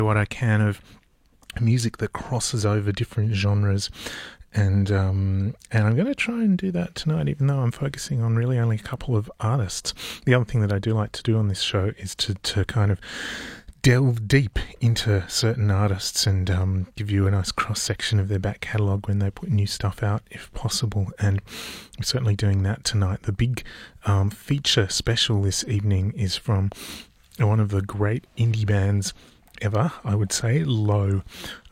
what I can of music that crosses over different genres, and I'm going to try and do that tonight, even though I'm focusing on really only a couple of artists. The other thing that I do like to do on this show is to kind of delve deep into certain artists and give you a nice cross-section of their back catalogue when they put new stuff out, if possible, and we're certainly doing that tonight. The big feature special this evening is from one of the great indie bands ever, I would say, Low.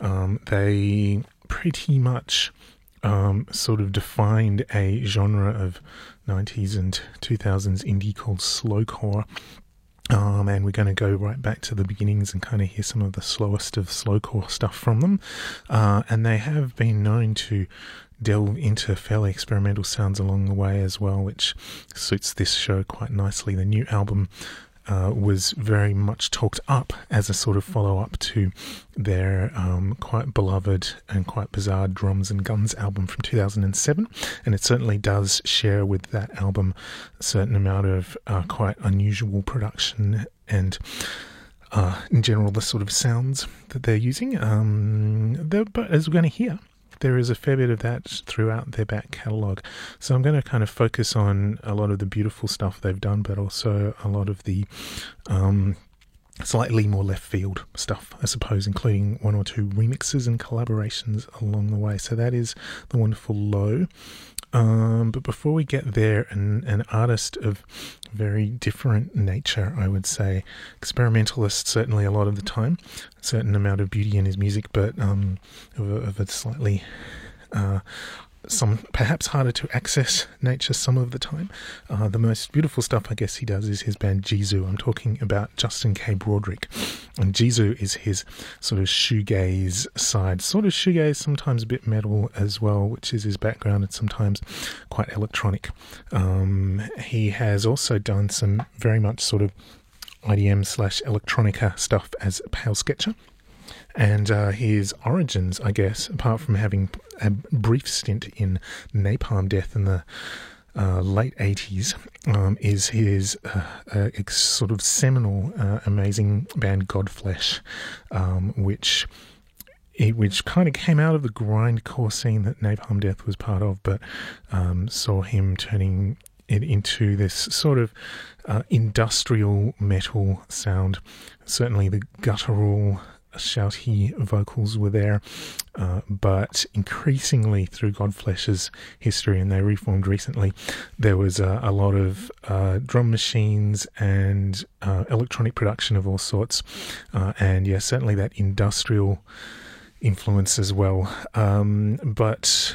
They pretty much sort of defined a genre of 90s and 2000s indie called slowcore. And we're going to go right back to the beginnings and kind of hear some of the slowest of slowcore stuff from them. And they have been known to delve into fairly experimental sounds along the way as well, which suits this show quite nicely. The new album was very much talked up as a sort of follow-up to their quite beloved and quite bizarre Drums and Guns album from 2007, and it certainly does share with that album a certain amount of quite unusual production and in general the sort of sounds that they're using. But as we're going to hear, there is a fair bit of that throughout their back catalogue. So I'm going to kind of focus on a lot of the beautiful stuff they've done, but also a lot of the slightly more left field stuff, I suppose, including one or two remixes and collaborations along the way. So that is the wonderful Low. But before we get there, an artist of very different nature, I would say, experimentalist certainly a lot of the time, a certain amount of beauty in his music, but of a slightly some perhaps harder to access nature some of the time. The most beautiful stuff I guess he does is his band Jizu. I'm talking about Justin K. Broadrick, and Jizu is his sort of shoegaze side, sort of shoegaze, sometimes a bit metal as well, which is his background, and sometimes quite electronic. He has also done some very much sort of IDM / electronica stuff as Pale Sketcher. And his origins, I guess, apart from having a brief stint in Napalm Death in the late 80s, is his sort of seminal, amazing band Godflesh, which kind of came out of the grindcore scene that Napalm Death was part of, but saw him turning it into this sort of industrial metal sound. Certainly the guttural, shouty vocals were there, but increasingly through Godflesh's history, and they reformed recently, there was a lot of drum machines and electronic production of all sorts, and yeah, certainly that industrial influence as well. But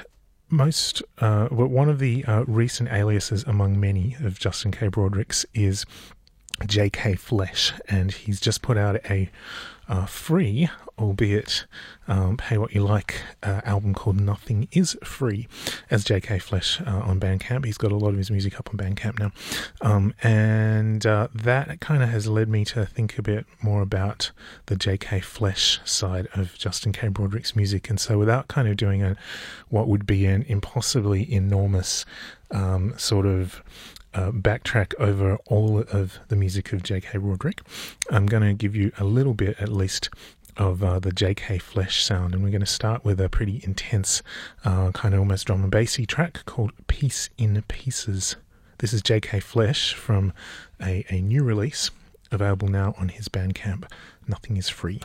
one of the recent aliases among many of Justin K. Broadrick's is J.K. Flesh, and he's just put out a free, albeit pay what you like, album called Nothing Is Free as J.K. Flesh on Bandcamp. He's got a lot of his music up on Bandcamp now, and that kind of has led me to think a bit more about the J.K. Flesh side of Justin K. Broadrick's music. And so without kind of doing what would be an impossibly enormous sort of backtrack over all of the music of J.K. Broadrick, I'm going to give you a little bit at least of the J.K. Flesh sound, and we're going to start with a pretty intense kind of almost drum and bassy track called Piece in Pieces. This is J.K. Flesh from a new release available now on his Bandcamp, Nothing Is Free.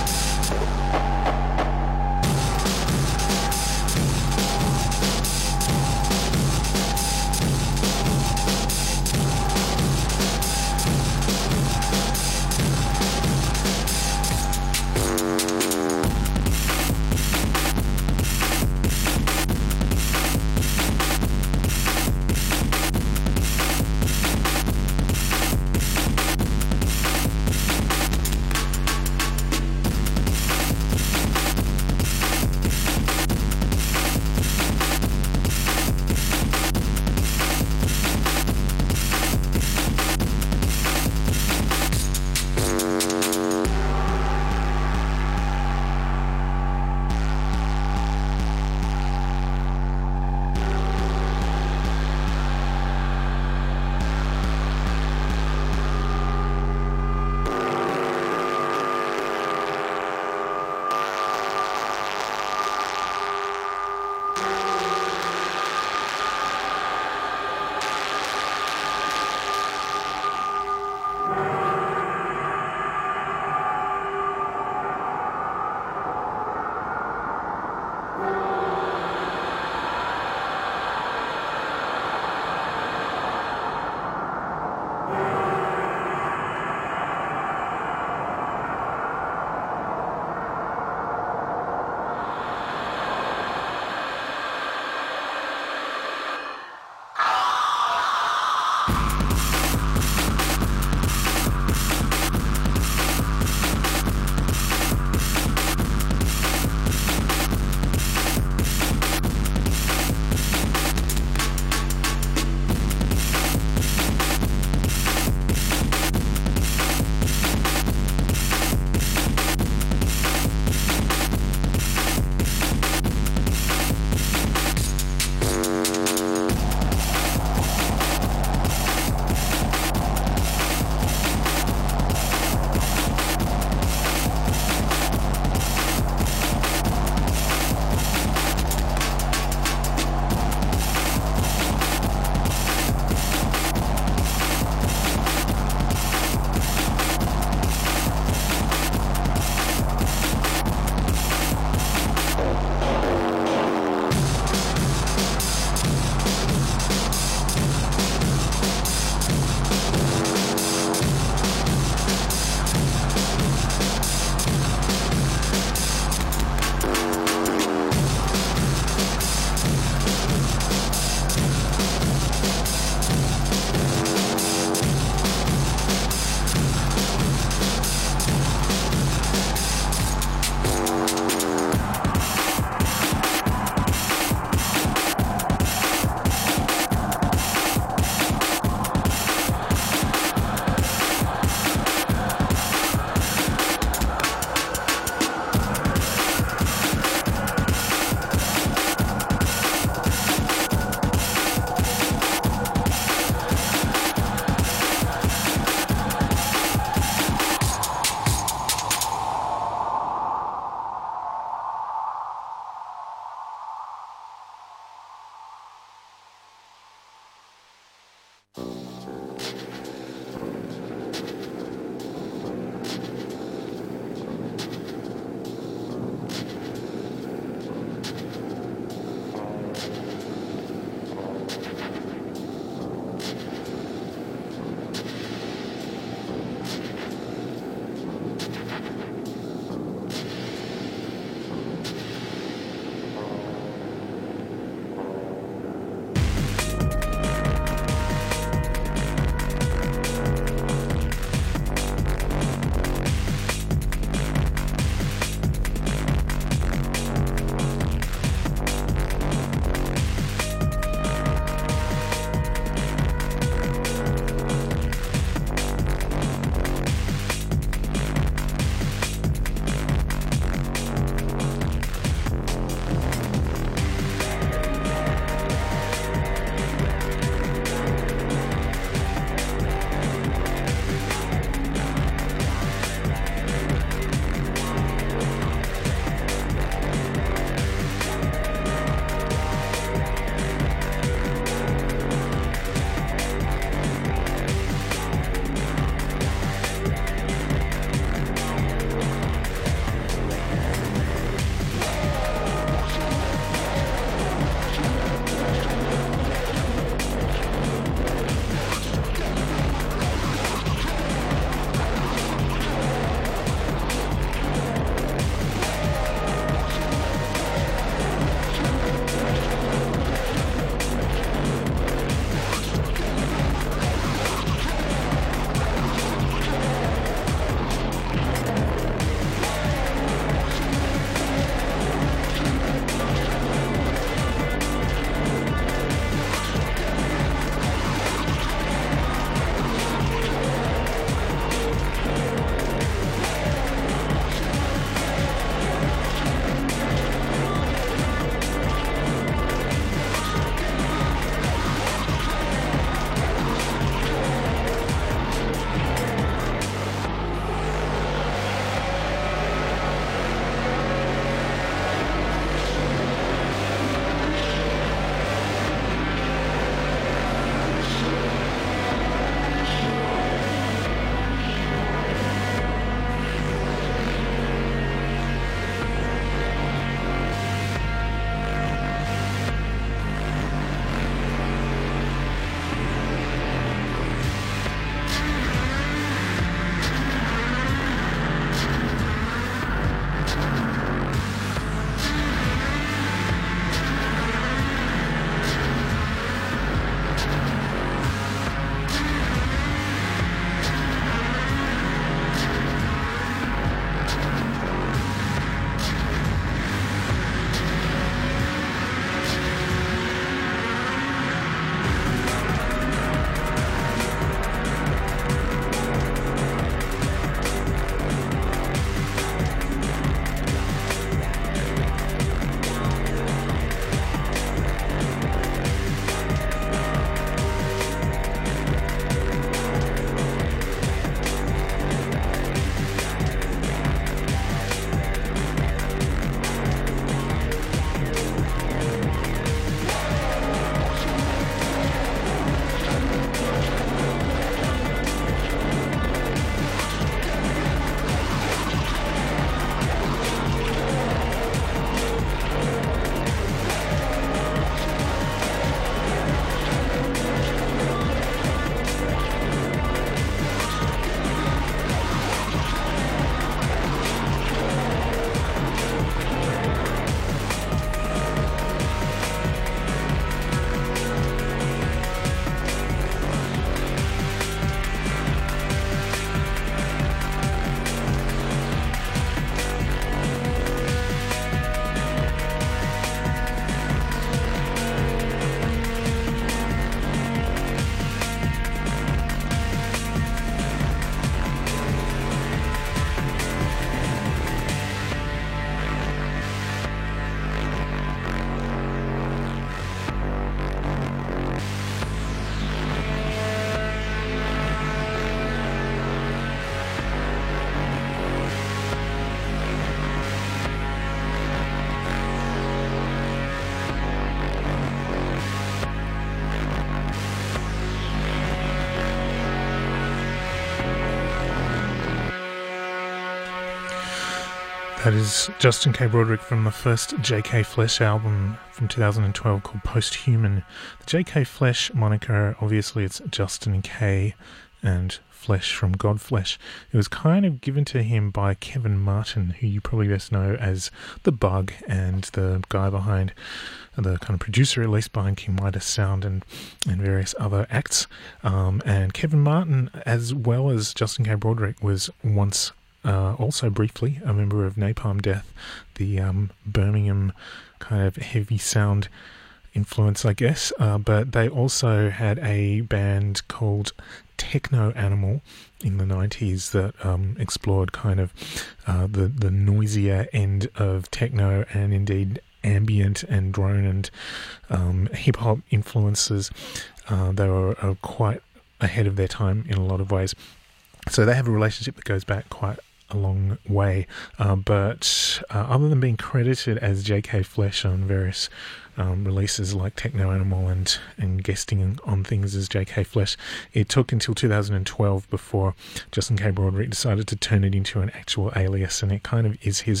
That is Justin K. Broderick from the first J.K. Flesh album from 2012 called Posthuman. The J.K. Flesh moniker, obviously it's Justin K. and Flesh from Godflesh. It was kind of given to him by Kevin Martin, who you probably best know as The Bug and the guy behind, the kind of producer at least behind King Midas Sound and various other acts. And Kevin Martin, as well as Justin K. Broderick, was once also briefly a member of Napalm Death, the Birmingham kind of heavy sound influence, I guess. But they also had a band called Techno Animal in the 90s that explored kind of the noisier end of techno and indeed ambient and drone and hip-hop influences. They were quite ahead of their time in a lot of ways. So they have a relationship that goes back quite a long way, but other than being credited as J.K. Flesh on various releases like Techno Animal and guesting on things as J.K. Flesh, it took until 2012 before Justin K. Broderick decided to turn it into an actual alias, and it kind of is his,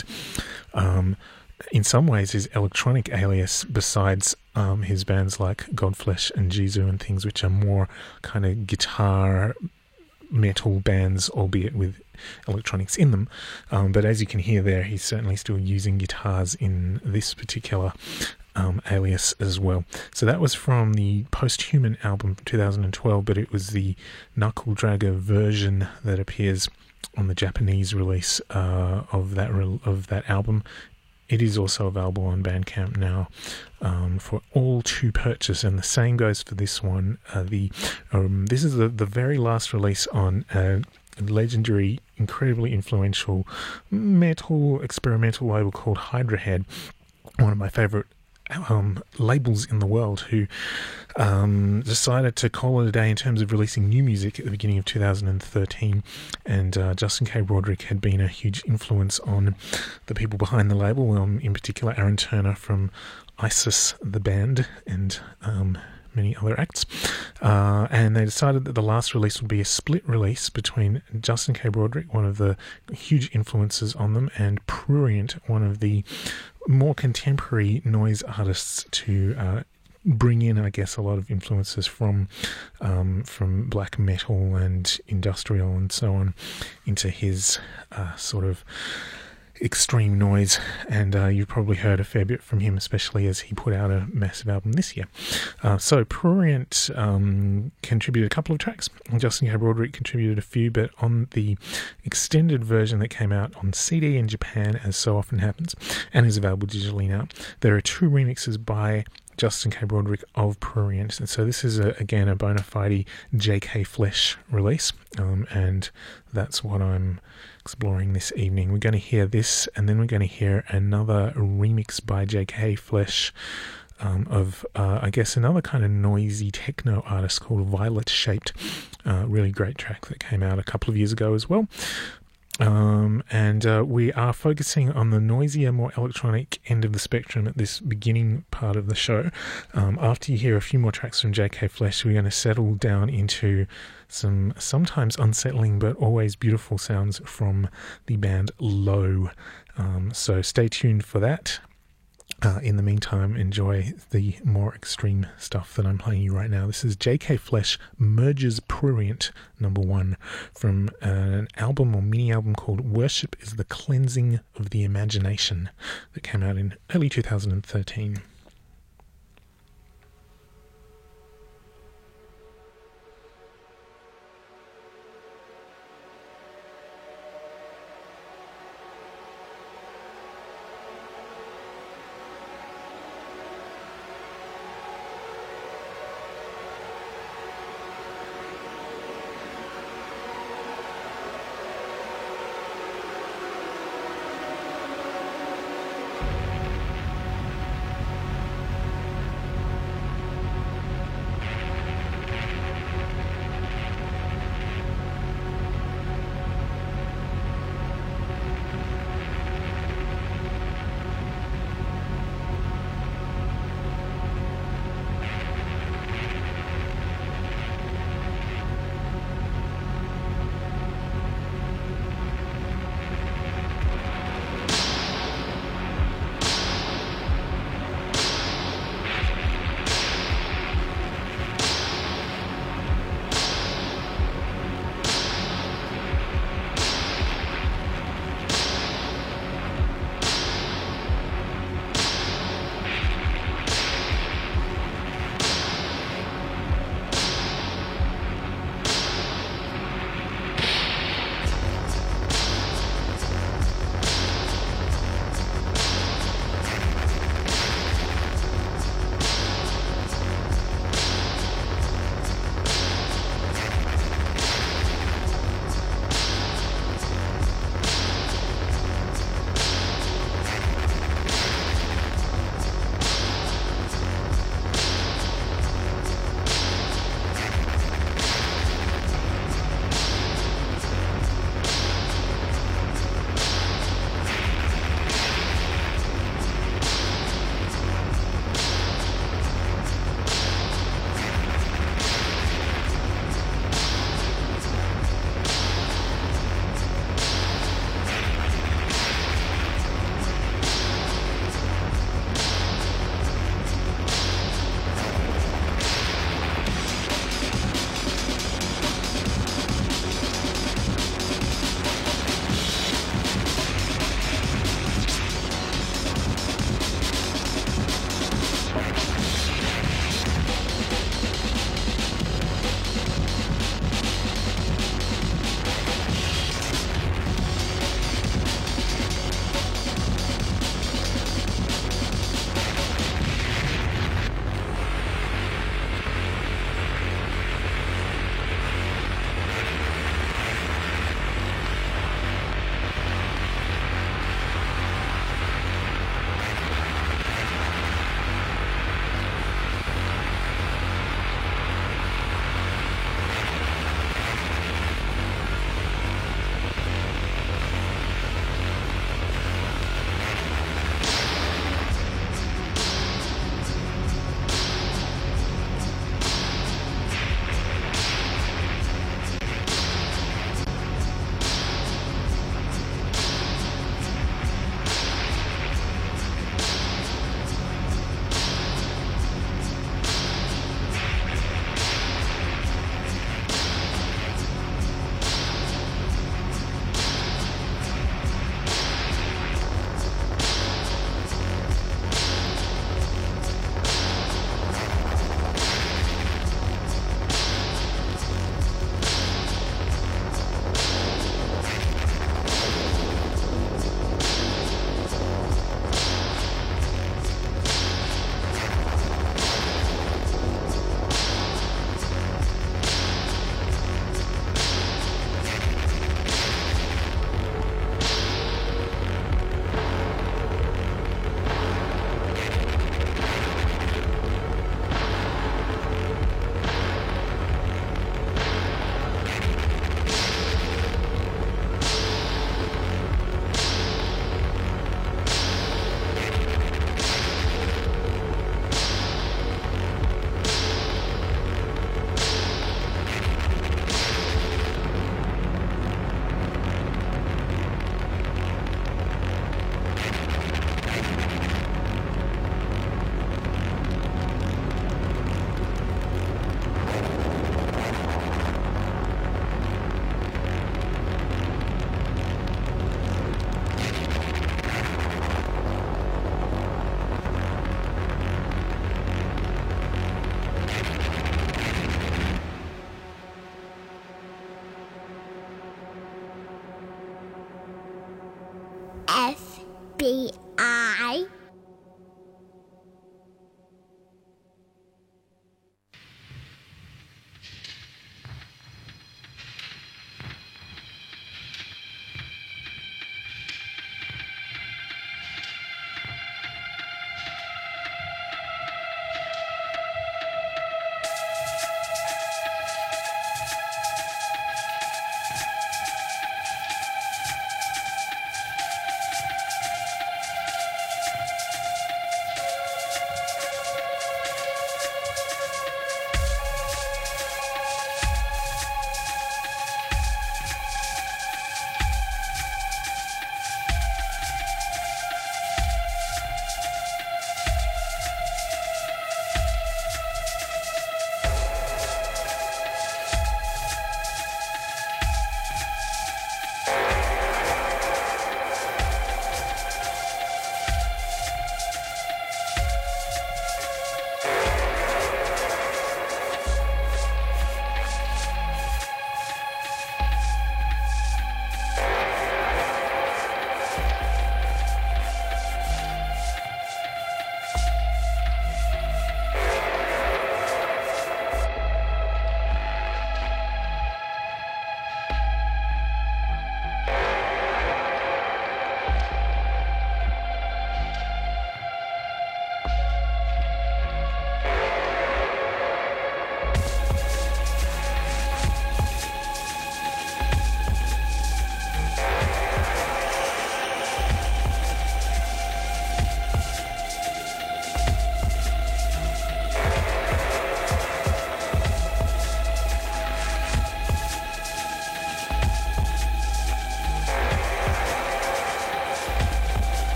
in some ways, his electronic alias besides his bands like Godflesh and Jizu and things, which are more kind of guitar metal bands, albeit with electronics in them. But as you can hear there, he's certainly still using guitars in this particular alias as well. So that was from the Posthuman album from 2012, but it was the Knuckle Dragger version that appears on the Japanese release of that album. It is also available on Bandcamp now for all to purchase, and the same goes for this one. This is the very last release on a legendary, incredibly influential metal experimental label called Hydra Head, one of my favourite labels in the world, who decided to call it a day in terms of releasing new music at the beginning of 2013, and Justin K. Broderick had been a huge influence on the people behind the label, in particular Aaron Turner from ISIS, the band, and many other acts, and they decided that the last release would be a split release between Justin K. Broderick, one of the huge influences on them, and Prurient, one of the more contemporary noise artists, to bring in, I guess, a lot of influences from black metal and industrial and so on into his sort of extreme noise, and you've probably heard a fair bit from him, especially as he put out a massive album this year. So Prurient contributed a couple of tracks, Justin K. Broderick contributed a few, but on the extended version that came out on CD in Japan, as so often happens, and is available digitally now, there are two remixes by Justin K. Broderick of Prurient, and so this is again a bona fide J.K. Flesh release, and that's what I'm exploring this evening. We're going to hear this, and then we're going to hear another remix by J.K. Flesh of I guess another kind of noisy techno artist called Violet Shaped, really great track that came out a couple of years ago as well. And we are focusing on the noisier, more electronic end of the spectrum at this beginning part of the show. After you hear a few more tracks from J.K. Flesh, we're going to settle down into some sometimes unsettling but always beautiful sounds from the band Low. So stay tuned for that. In the meantime, enjoy the more extreme stuff that I'm playing you right now. This is J.K. Flesh Merges Prurient #1 from an album or mini-album called Worship is the Cleansing of the Imagination that came out in early 2013. BI.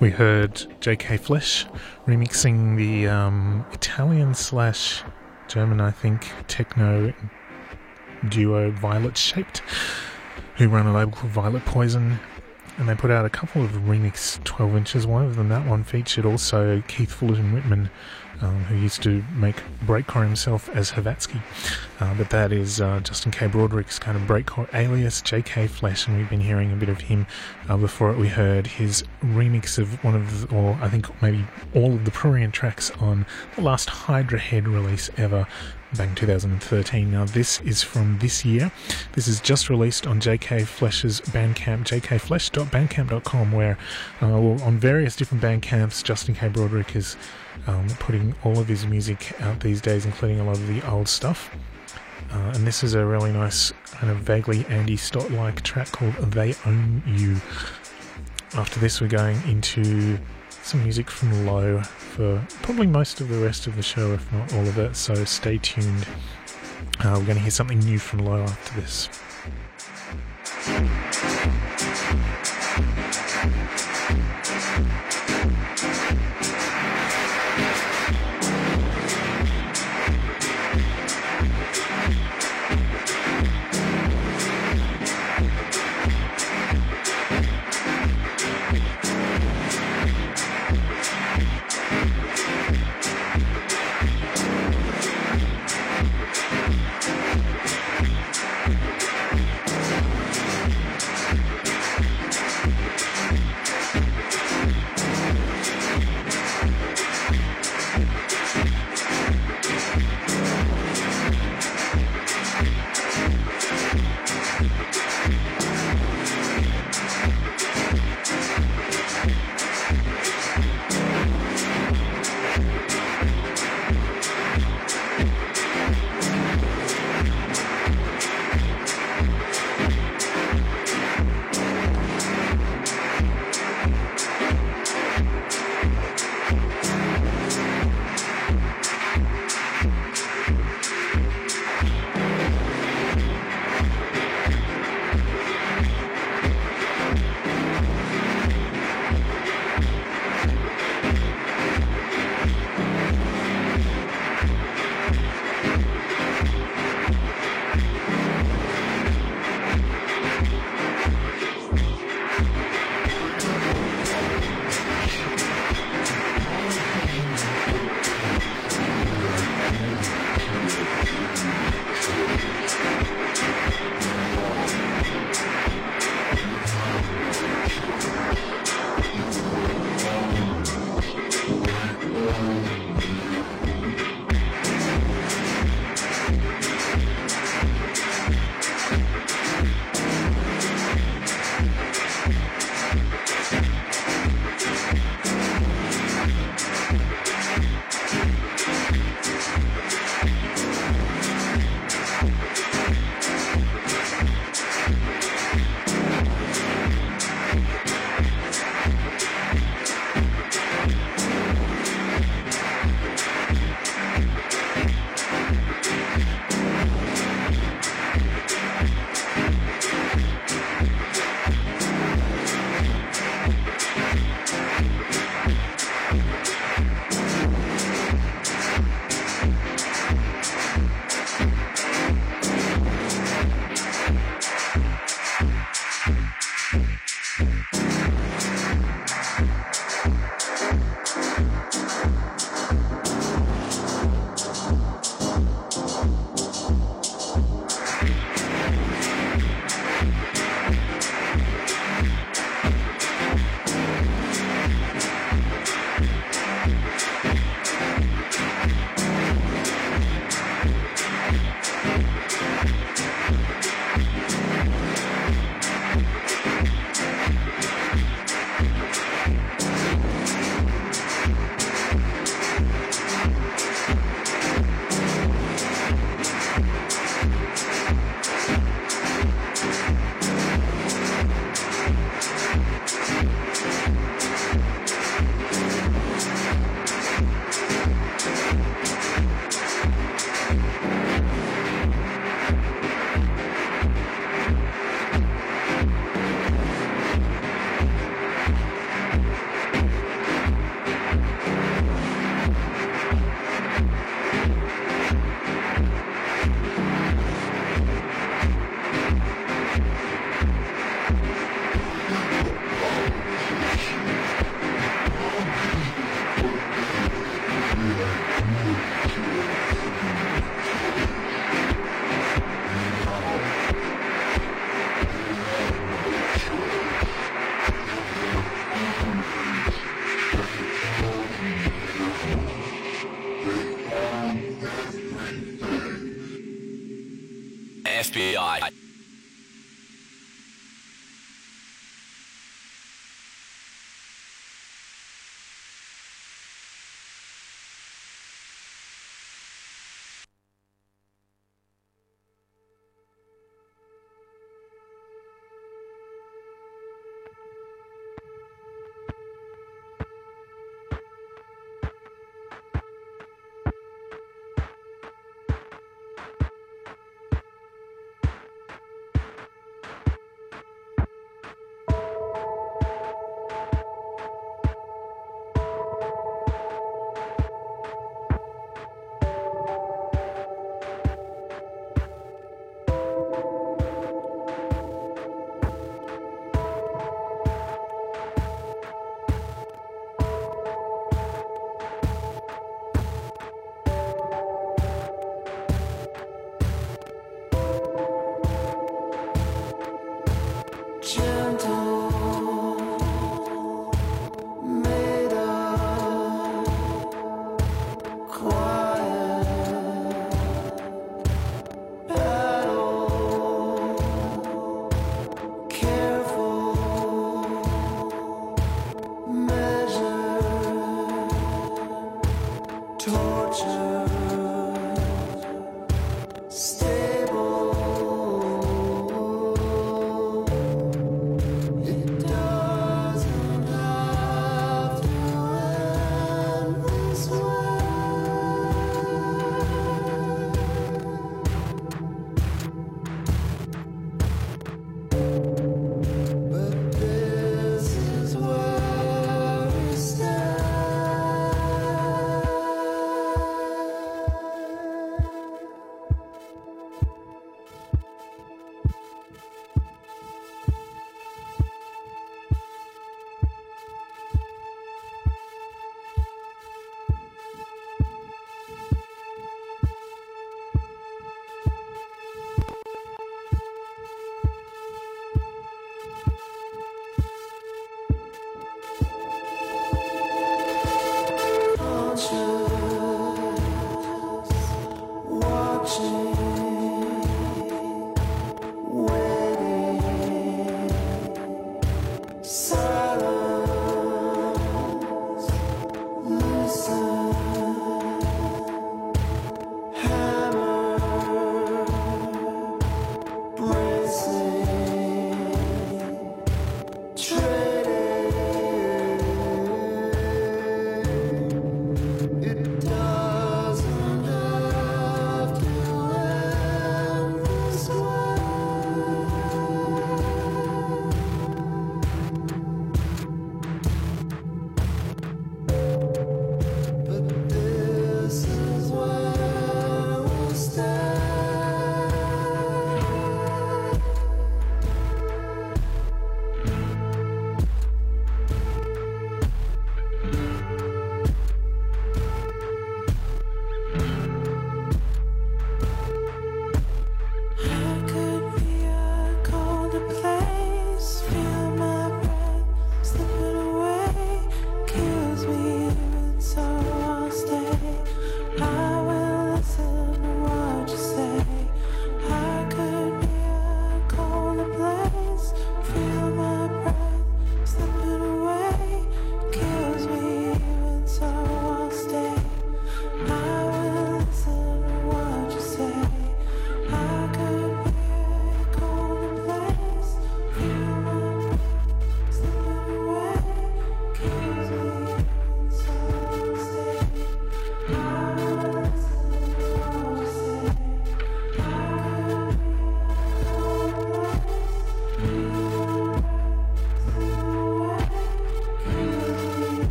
We heard J.K. Flesh remixing the Italian/German, I think, techno duo Violet Shaped, who run a label called Violet Poison, and they put out a couple of remix 12 inches. One of them, that one, featured also Keith Fullerton Whitman, who used to make breakcore himself as Havatsky, but that is Justin K. Broderick's kind of breakcore alias, J.K. Flesh, and we've been hearing a bit of him. Before it, we heard his remix of one of the, or I think maybe all of the Prurient tracks on the last Hydra Head release ever, back in 2013. Now this is from this year. This is just released on JK Flesh's Bandcamp, jkflesh.bandcamp.com, where on various different Bandcamps, Justin K. Broderick is putting all of his music out these days, including a lot of the old stuff. And this is a really nice kind of vaguely Andy Stott-like track called They Own You. After this, we're going into some music from Low for probably most of the rest of the show, if not all of it, so stay tuned. We're going to hear something new from Low after this.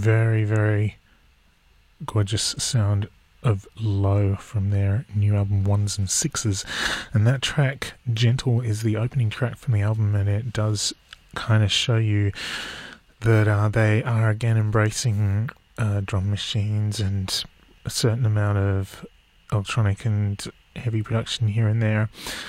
very, very gorgeous sound of Low from their new album Ones and Sixes, and that track Gentle is the opening track from the album, and it does kind of show you that they are again embracing drum machines and a certain amount of electronic and heavy production here and there.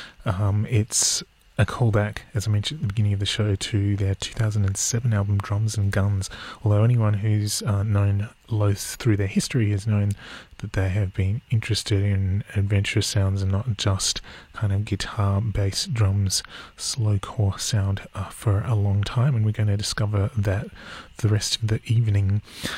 It's a callback, as I mentioned at the beginning of the show, to their 2007 album Drums and Guns, although anyone who's known Low through their history has known that they have been interested in adventurous sounds and not just kind of guitar, bass, drums, slowcore sound for a long time, and we're going to discover that for the rest of the evening.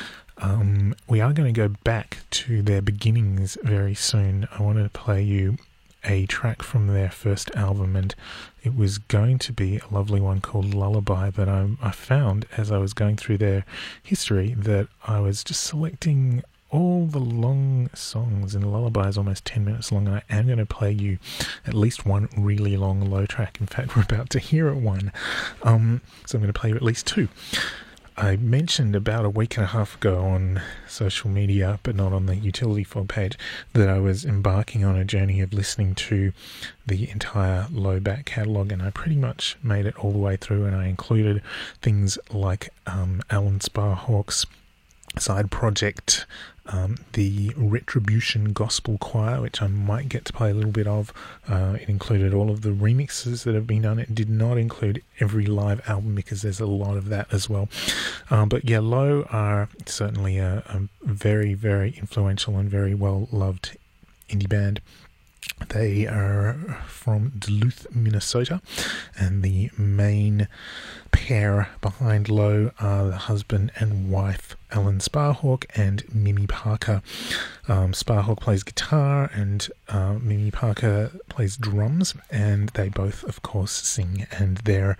We are going to go back to their beginnings very soon. I want to play you a track from their first album, and it was going to be a lovely one called Lullaby, but I found as I was going through their history that I was just selecting all the long songs, and Lullaby is almost 10 minutes long, and I am going to play you at least one really long Low track. In fact, we're about to hear one, so I'm going to play you at least two. I mentioned about a week and a half ago on social media, but not on the Utility Fog page, that I was embarking on a journey of listening to the entire Low back catalogue, and I pretty much made it all the way through, and I included things like Alan Sparhawk's side project, the Retribution Gospel Choir, which I might get to play a little bit of. It included all of the remixes that have been done. It did not include every live album because there's a lot of that as well. But yeah, Low are certainly a very, very influential and very well loved indie band. They are from Duluth, Minnesota, and the main pair behind Low are the husband and wife, Alan Sparhawk and Mimi Parker. Sparhawk plays guitar and Mimi Parker plays drums, and they both, of course, sing, and their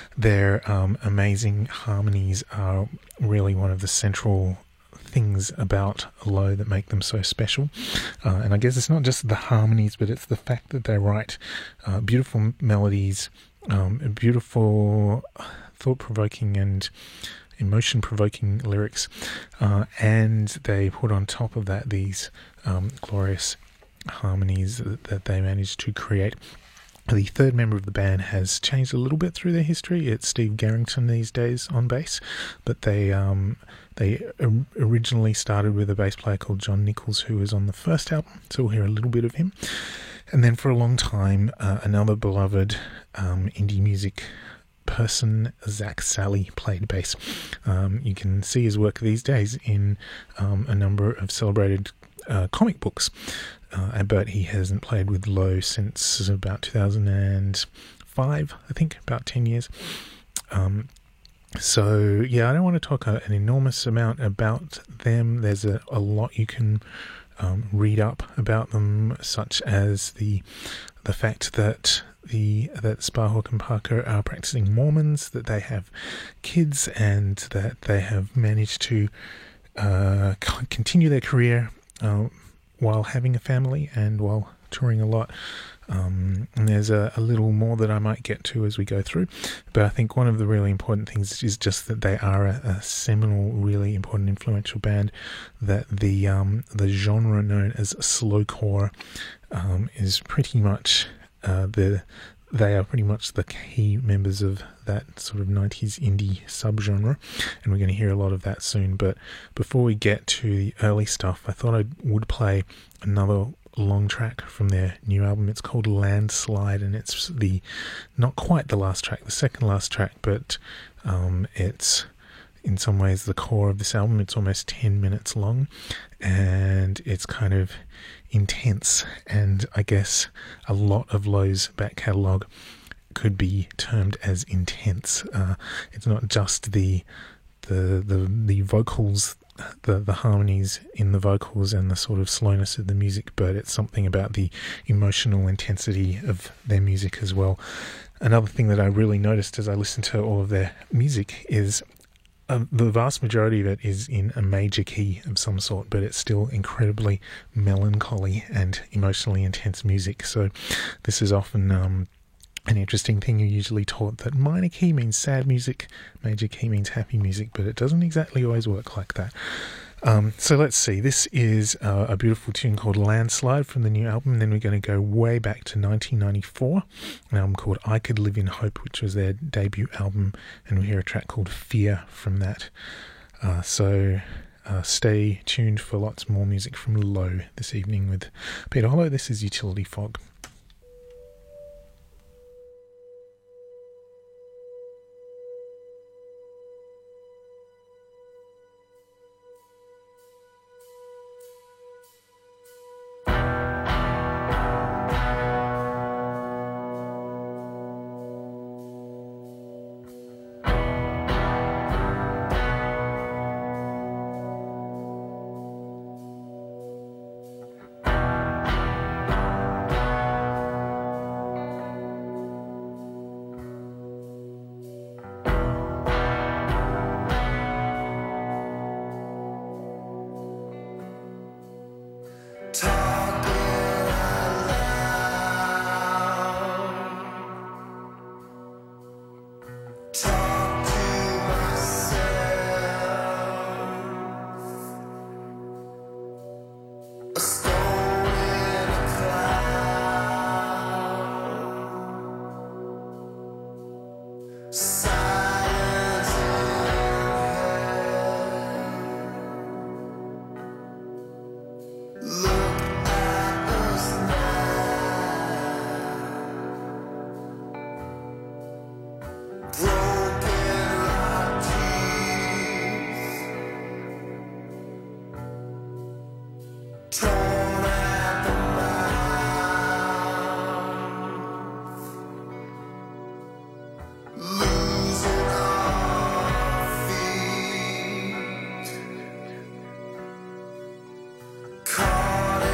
amazing harmonies are really one of the central things about Low that make them so special, and I guess it's not just the harmonies, but it's the fact that they write beautiful melodies, beautiful thought-provoking and emotion-provoking lyrics, and they put on top of that these glorious harmonies that they managed to create. The third member of the band has changed a little bit through their history. It's Steve Garrington these days on bass, but they originally started with a bass player called John Nichols, who was on the first album, so we'll hear a little bit of him. And then for a long time, another beloved indie music person, Zach Sally, played bass. You can see his work these days in a number of celebrated comic books, but he hasn't played with Low since about 2005, I think, about 10 years. So yeah, I don't want to talk an enormous amount about them. There's a lot you can read up about them, such as the fact that Sparhawk and Parker are practicing Mormons, that they have kids, and that they have managed to continue their career while having a family and while touring a lot. And there's a little more that I might get to as we go through, but I think one of the really important things is just that they are a seminal, really important, influential band, that the genre known as slowcore is pretty much they are pretty much the key members of that sort of 90s indie subgenre, and we're going to hear a lot of that soon. But before we get to the early stuff, I thought I would play another long track from their new album. It's called Landslide, and it's not quite the last track, the second last track, but it's in some ways the core of this album. It's almost 10 minutes long, and it's kind of intense, and I guess a lot of Low's back catalogue could be termed as intense. It's not just the vocals, the harmonies in the vocals and the sort of slowness of the music, but it's something about the emotional intensity of their music as well. Another thing that I really noticed as I listened to all of their music is the vast majority of it is in a major key of some sort, but it's still incredibly melancholy and emotionally intense music. So this is often An interesting thing, you're usually taught that minor key means sad music, major key means happy music, but it doesn't exactly always work like that. So let's see, this is a beautiful tune called Landslide from the new album, and then we're going to go way back to 1994, an album called I Could Live in Hope, which was their debut album, and we'll hear a track called Fear from that. So stay tuned for lots more music from Low this evening with Peter Hollow. This is Utility Fog. Caught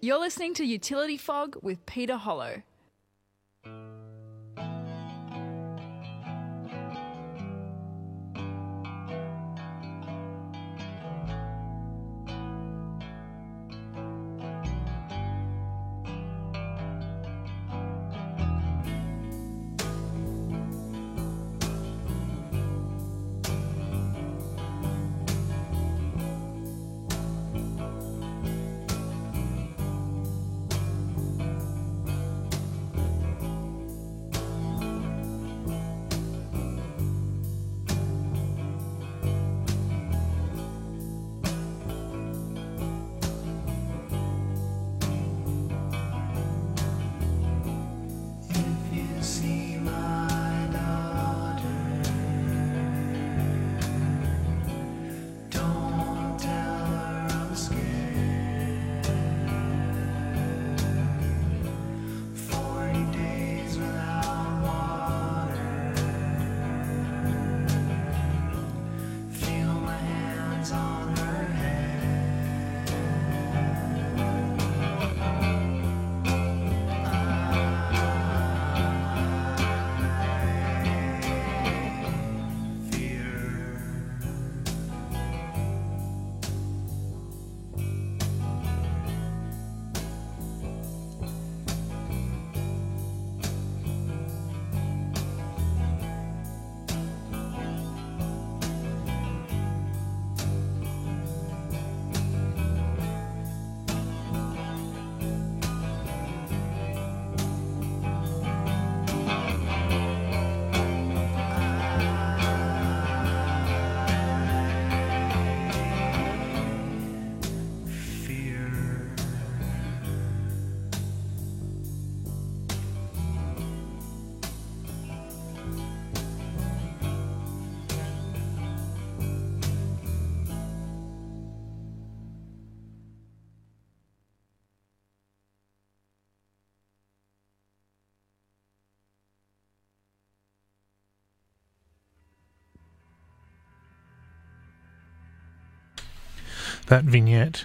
You're listening to Utility Fog with Peter Hollow. That vignette,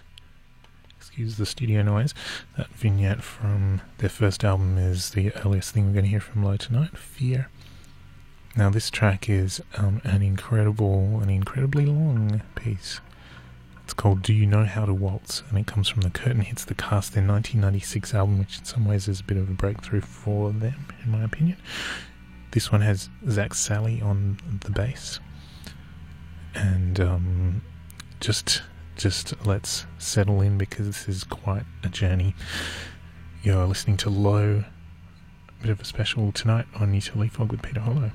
excuse the studio noise, that vignette from their first album is the earliest thing we're going to hear from Low tonight, Fear. Now this track is an incredibly long piece. It's called Do You Know How to Waltz, and it comes from The Curtain Hits the Cast, their 1996 album, which in some ways is a bit of a breakthrough for them, in my opinion. This one has Zach Sally on the bass, and just let's settle in because this is quite a journey. You're listening to Low, a bit of a special tonight on Utility Fog with Peter Hollow.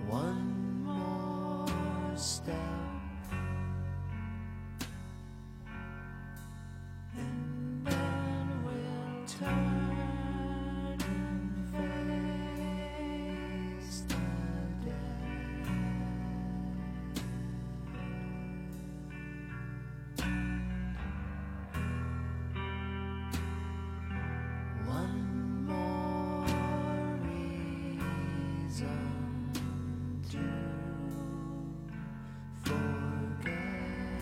One more step, and then we'll turn and face the dead. One more reason to forget.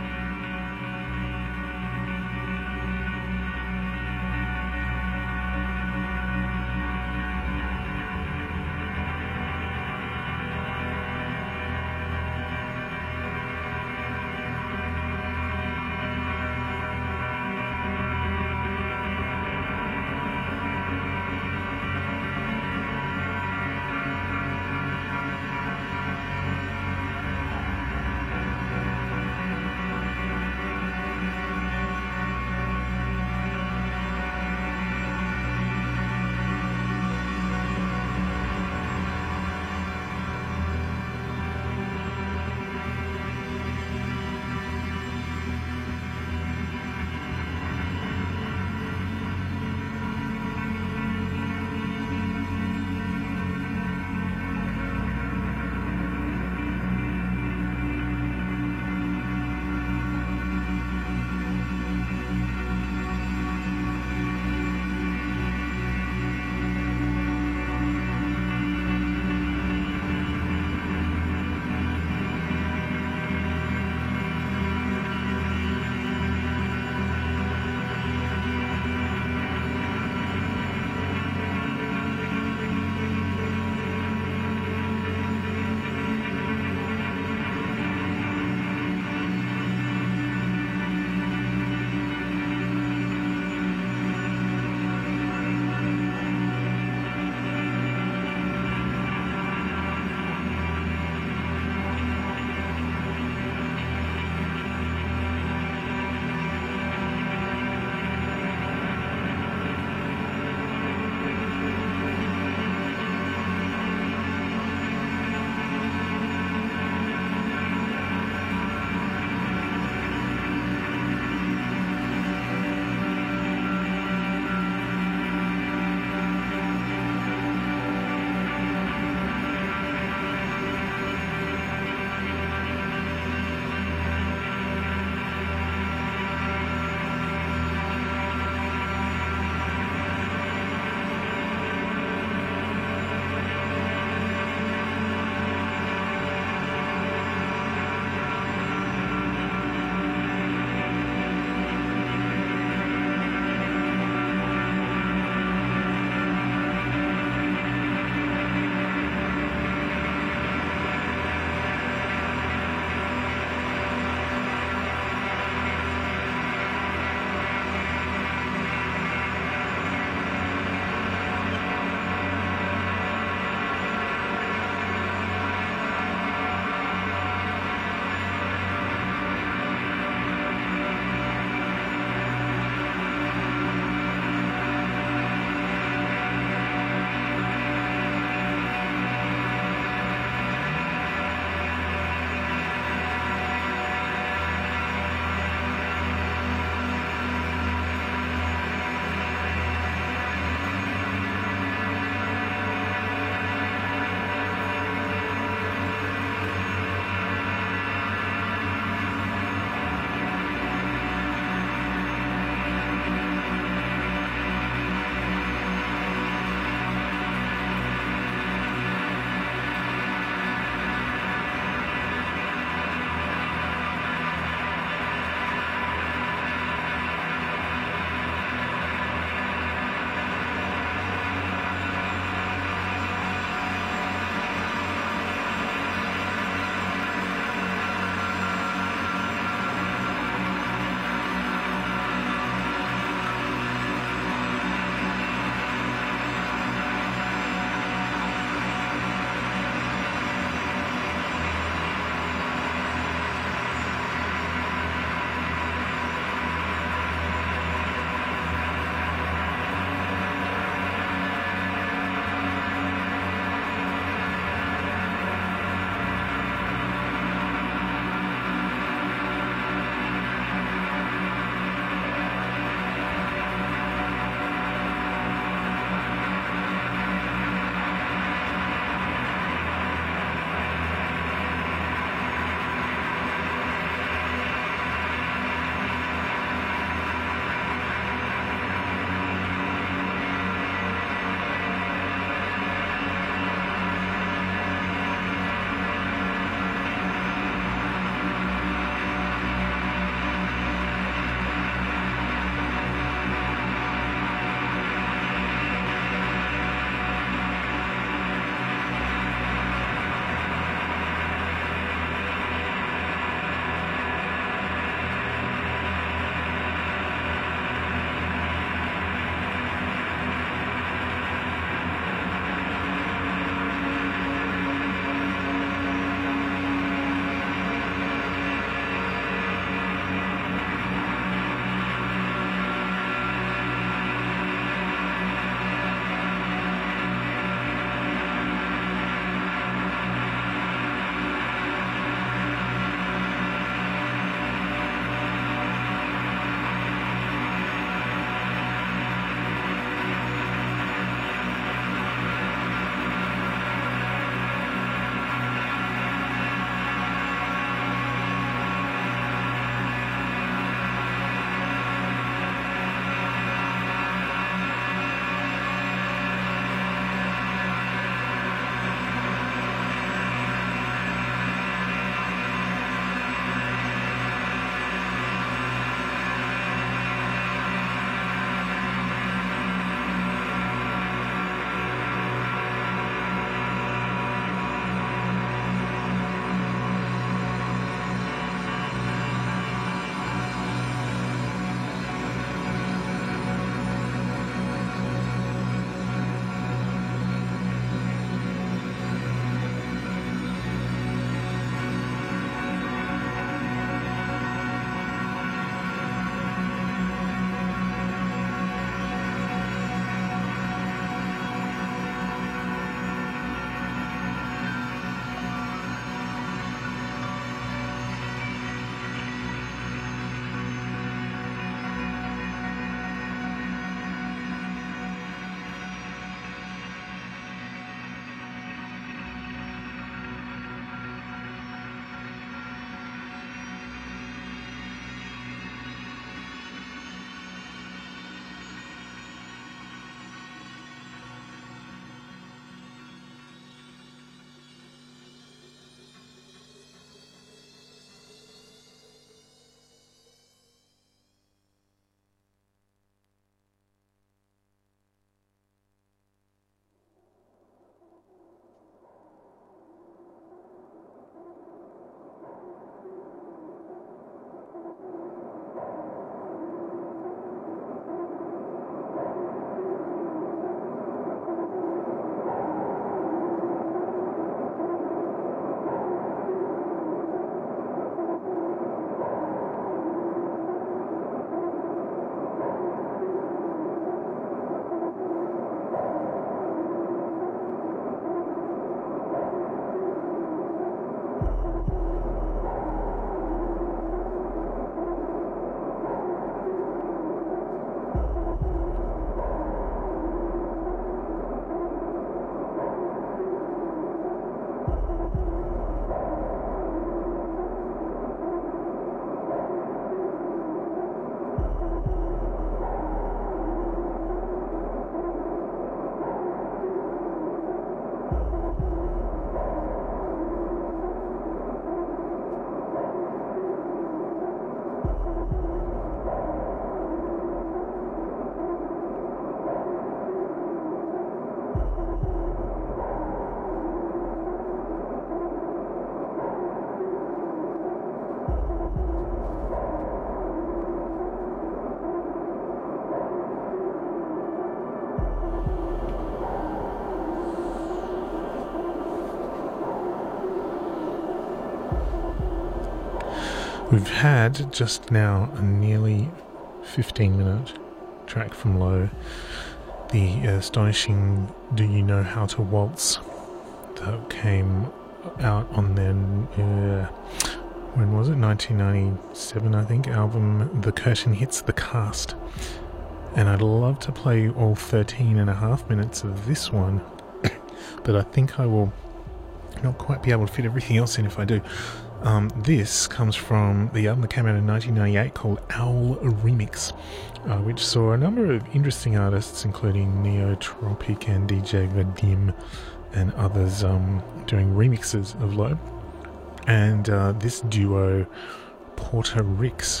We've had just now a nearly 15-minute track from Low, the astonishing Do You Know How to Waltz that came out on their, when was it, 1997 I think, album The Curtain Hits the Cast. And I'd love to play all 13 and a half minutes of this one, but I think I will not quite be able to fit everything else in if I do. This comes from the album that came out in 1998 called Owl Remix, which saw a number of interesting artists, including Neotropic and DJ Vadim and others doing remixes of Low. And this duo, Porter Ricks,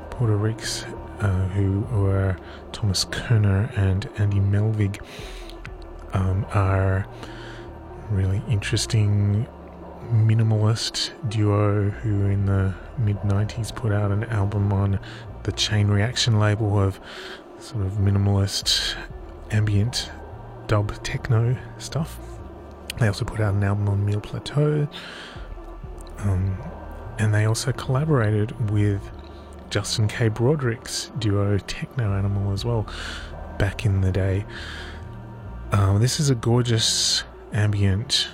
who were Thomas Kerner and Andy Melvig, are really interesting minimalist duo who in the mid-90s put out an album on the Chain Reaction label of sort of minimalist ambient dub techno stuff. They also put out an album on Mille Plateau, and they also collaborated with Justin K. Broderick's duo Techno Animal as well back in the day. This is a gorgeous ambient,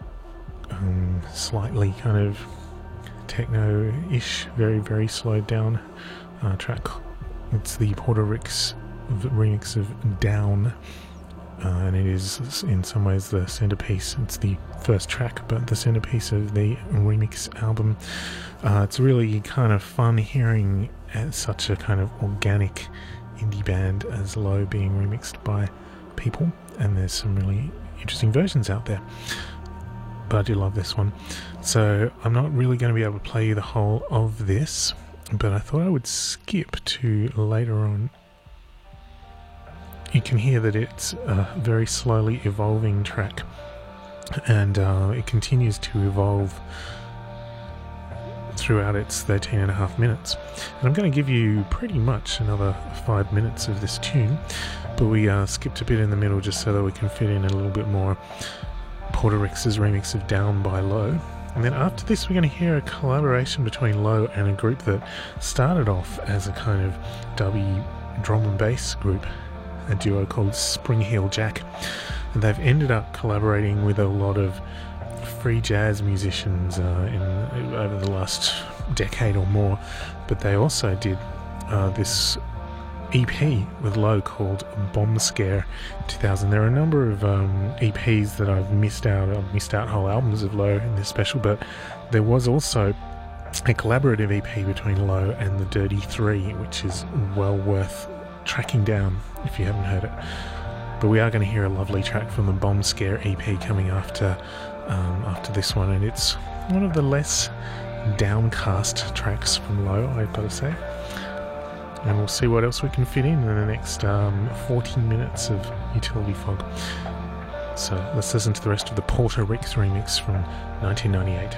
slightly kind of techno-ish, very, very slowed down track. It's the Porter Ricks remix of Down, and it is in some ways the centerpiece. It's the first track, but the centerpiece of the remix album. It's really kind of fun hearing such a kind of organic indie band as Low being remixed by people, and there's some really interesting versions out there. But I do love this one. So I'm not really going to be able to play you the whole of this, but I thought I would skip to later on. You can hear that it's a very slowly evolving track, and it continues to evolve throughout its 13 and a half minutes. And I'm going to give you pretty much another 5 minutes of this tune, but we skipped a bit in the middle just so that we can fit in a little bit more Porter Ricks' remix of Down by Low. And then after this we're going to hear a collaboration between Low and a group that started off as a kind of dubby drum and bass group, a duo called Spring Heel Jack, and they've ended up collaborating with a lot of free jazz musicians over the last decade or more. But they also did this EP with Low called Bomb Scare 2000. There are a number of EPs that I've missed out. I've missed out whole albums of Low in this special, but there was also a collaborative EP between Low and the Dirty Three, which is well worth tracking down if you haven't heard it. But we are going to hear a lovely track from the Bomb Scare EP coming after this one, and it's one of the less downcast tracks from Low, I've got to say. And we'll see what else we can fit in the next 14 minutes of Utility Fog. So let's listen to the rest of the Porter Ricks remix from 1998.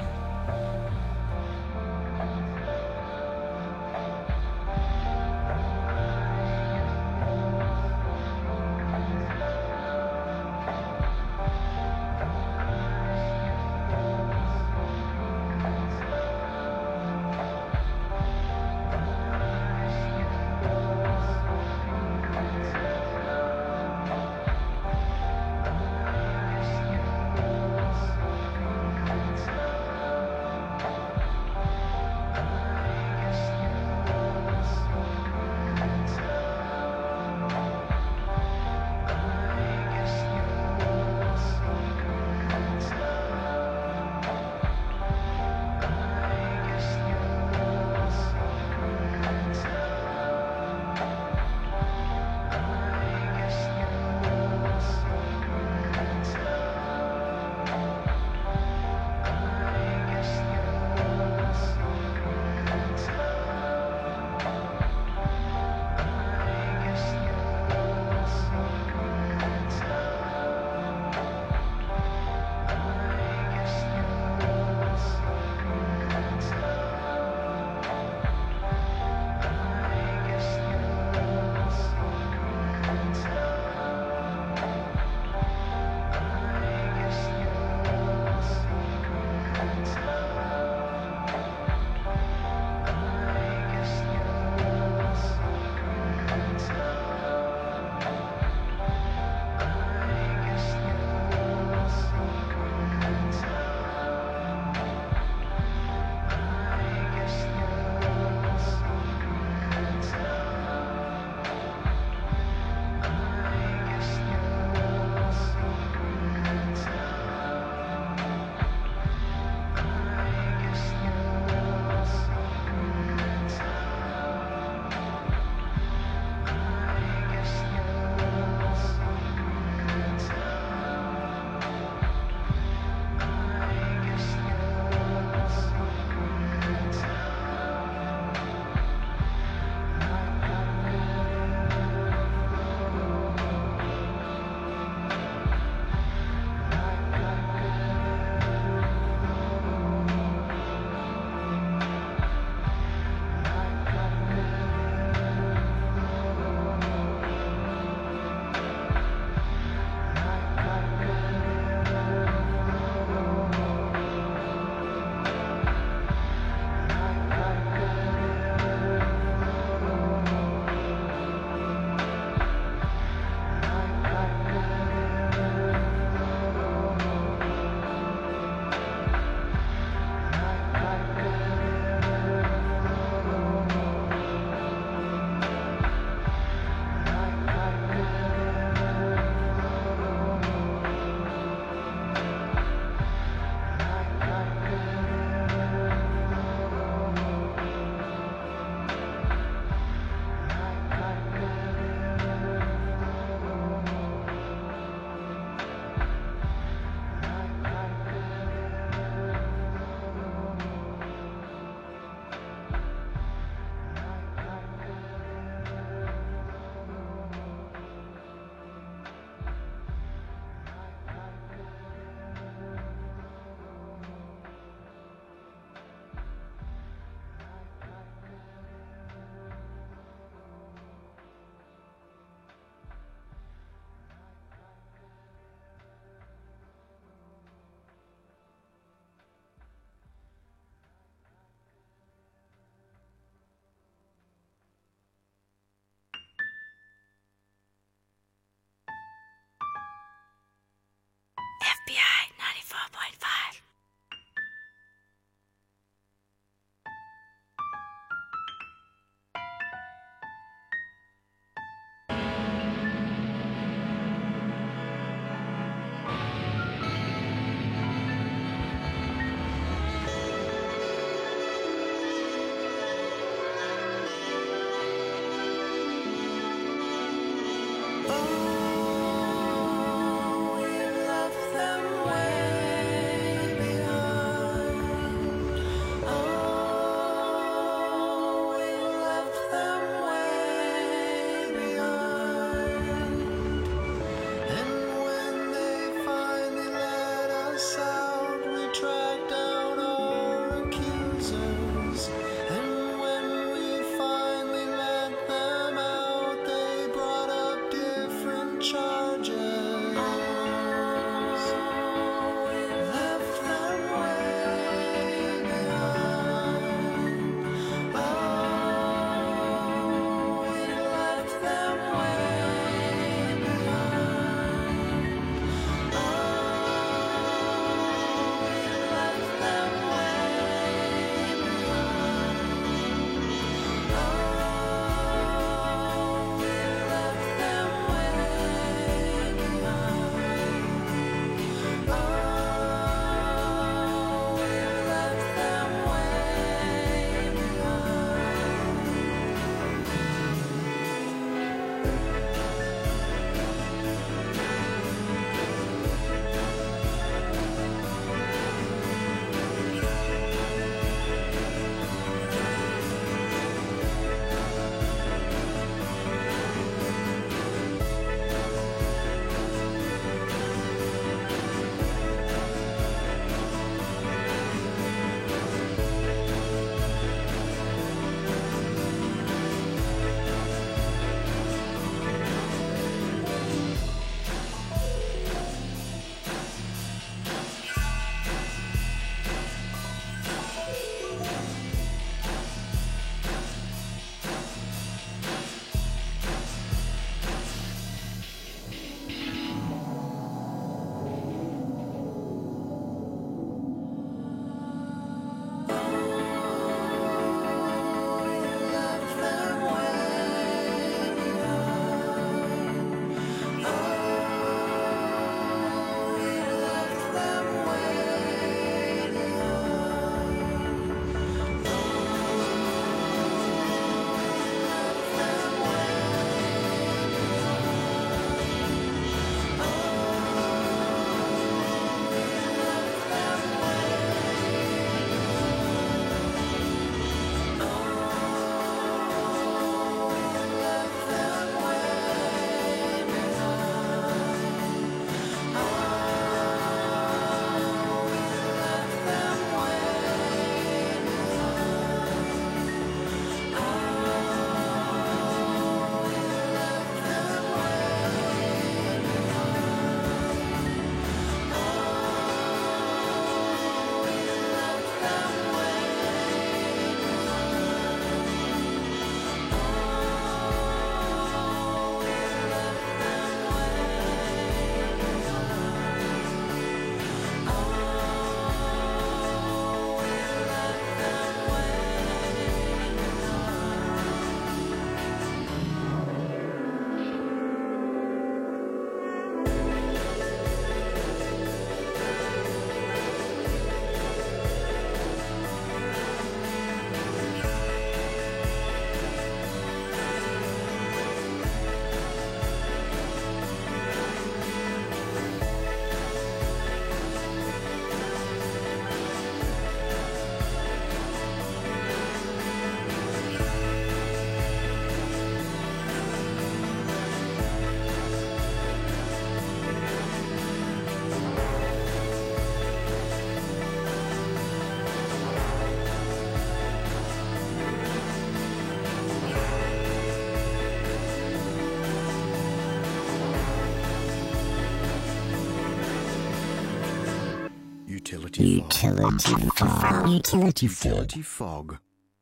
Utility fog. Utility fog.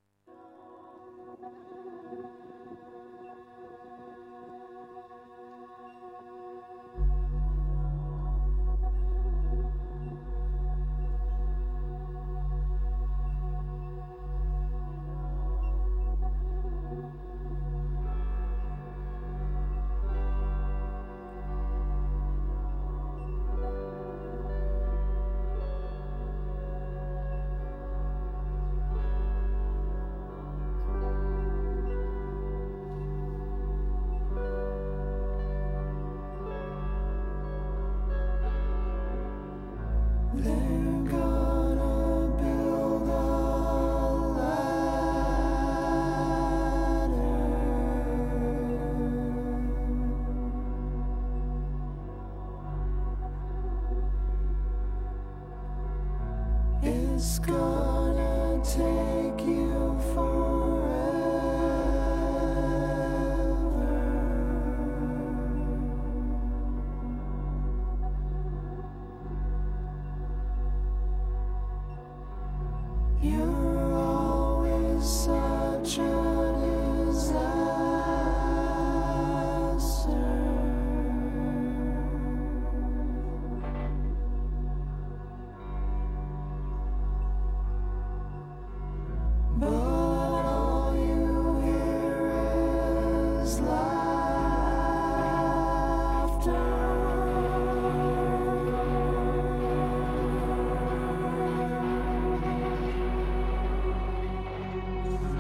It's gonna take you forever. You're always such a disaster. But all you hear is laughter.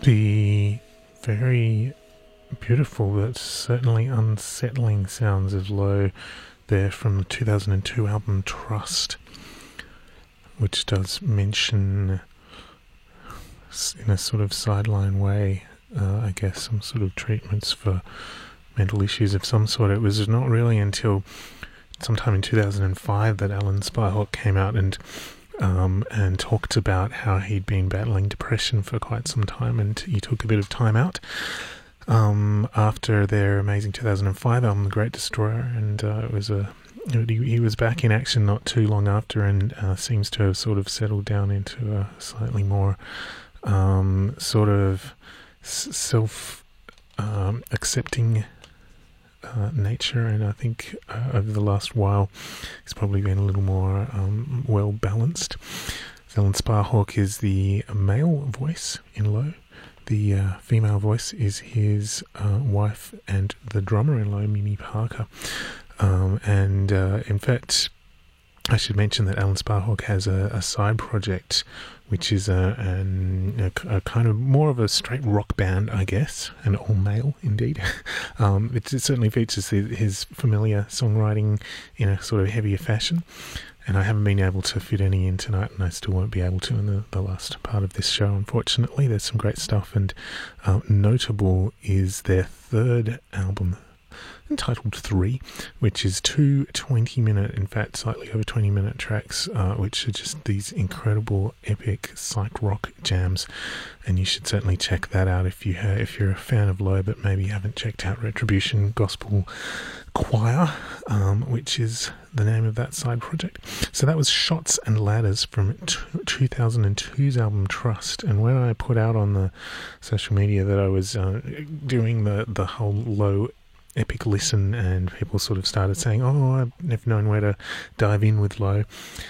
The very beautiful but certainly unsettling sounds of Low there from the 2002 album Trust, which does mention in a sort of sideline way, I guess, some sort of treatments for mental issues of some sort. It was not really until sometime in 2005 that Alan Sparhawk came out and talked about how he'd been battling depression for quite some time, and he took a bit of time out after their amazing 2005 album, The Great Destroyer, and he was back in action not too long after, and seems to have sort of settled down into a slightly more sort of self-accepting nature, and I think over the last while he's probably been a little more well balanced. Alan Sparhawk is the male voice in Low. The female voice is his wife and the drummer in Low, Mimi Parker. And in fact, I should mention that Alan Sparhawk has a side project, which is a kind of more of a straight rock band, I guess, and all male indeed. It certainly features his familiar songwriting in a sort of heavier fashion, and I haven't been able to fit any in tonight, and I still won't be able to in the last part of this show, unfortunately. There's some great stuff, and notable is their third album, entitled 3, which is two 20-minute, in fact slightly over 20-minute tracks, which are just these incredible epic psych rock jams, and you should certainly check that out if you're a fan of Low but maybe haven't checked out Retribution Gospel Choir, which is the name of that side project. So that was Shots and Ladders from 2002's album Trust, and when I put out on the social media that I was doing the whole Low epic listen, and people sort of started saying, oh, I've never known where to dive in with Low,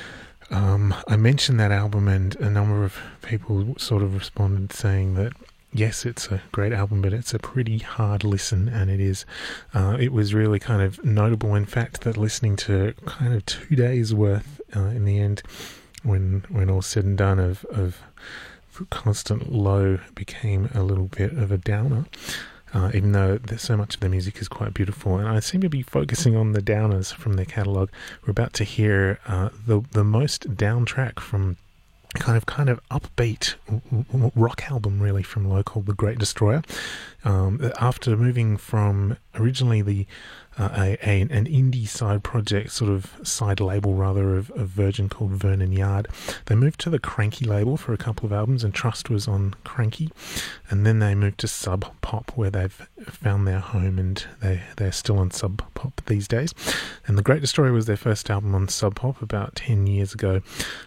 I mentioned that album, and a number of people sort of responded saying that yes, it's a great album, but it's a pretty hard listen, and it is. It was really kind of notable, in fact, that listening to kind of 2 days worth in the end, when all's said and done, of constant Low became a little bit of a downer. Even though there's so much of the music is quite beautiful, and I seem to be focusing on the downers from their catalogue. We're about to hear the most down track from kind of upbeat rock album, really, from Low, called The Great Destroyer. After moving from originally an indie side project, sort of side label rather, of Virgin, called Vernon Yard, they moved to the Cranky label for a couple of albums, and Trust was on Cranky, and then they moved to Sub Pop, where they've found their home, and they're still on Sub Pop these days. And The Great Destroyer was their first album on Sub Pop about 10 years ago,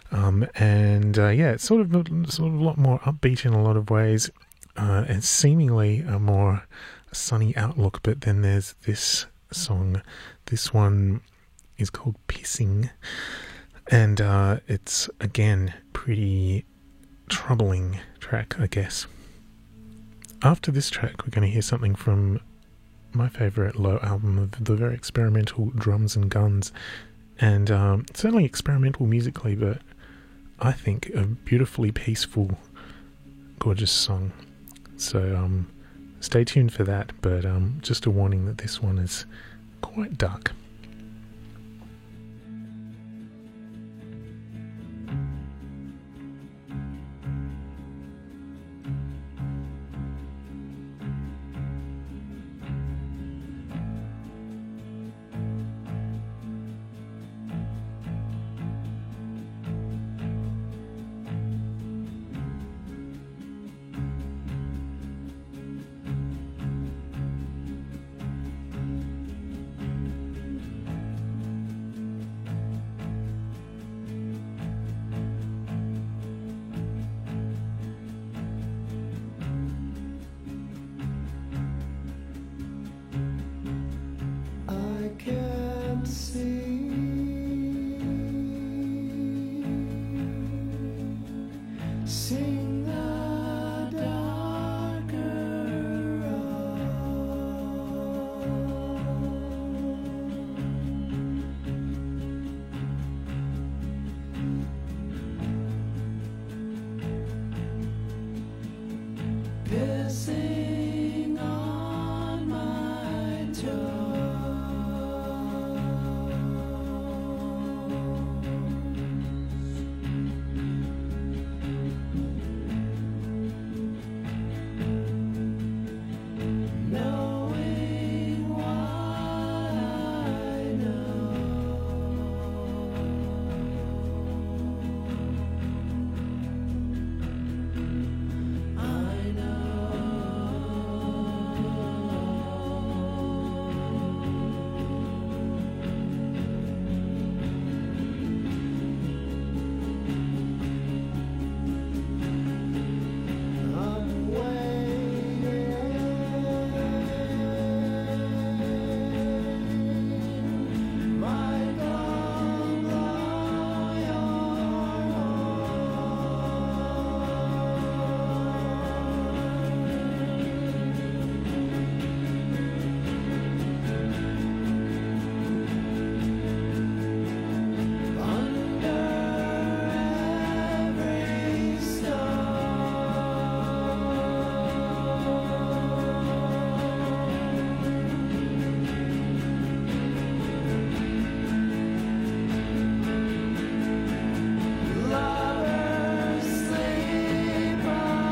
it's sort of a lot more upbeat in a lot of ways, and seemingly a more sunny outlook. But then there's this song. This one is called Pissing, and it's again pretty troubling track, I guess. After this track, we're going to hear something from my favourite Low album of the very experimental Drums and Guns, and certainly experimental musically, but I think a beautifully peaceful, gorgeous song. So stay tuned for that, but just a warning that this one is quite dark. Pissing on my toe. Knowing what I know, I know. I'm waiting. My God, blow your horn. Under every stone. Lovers sleep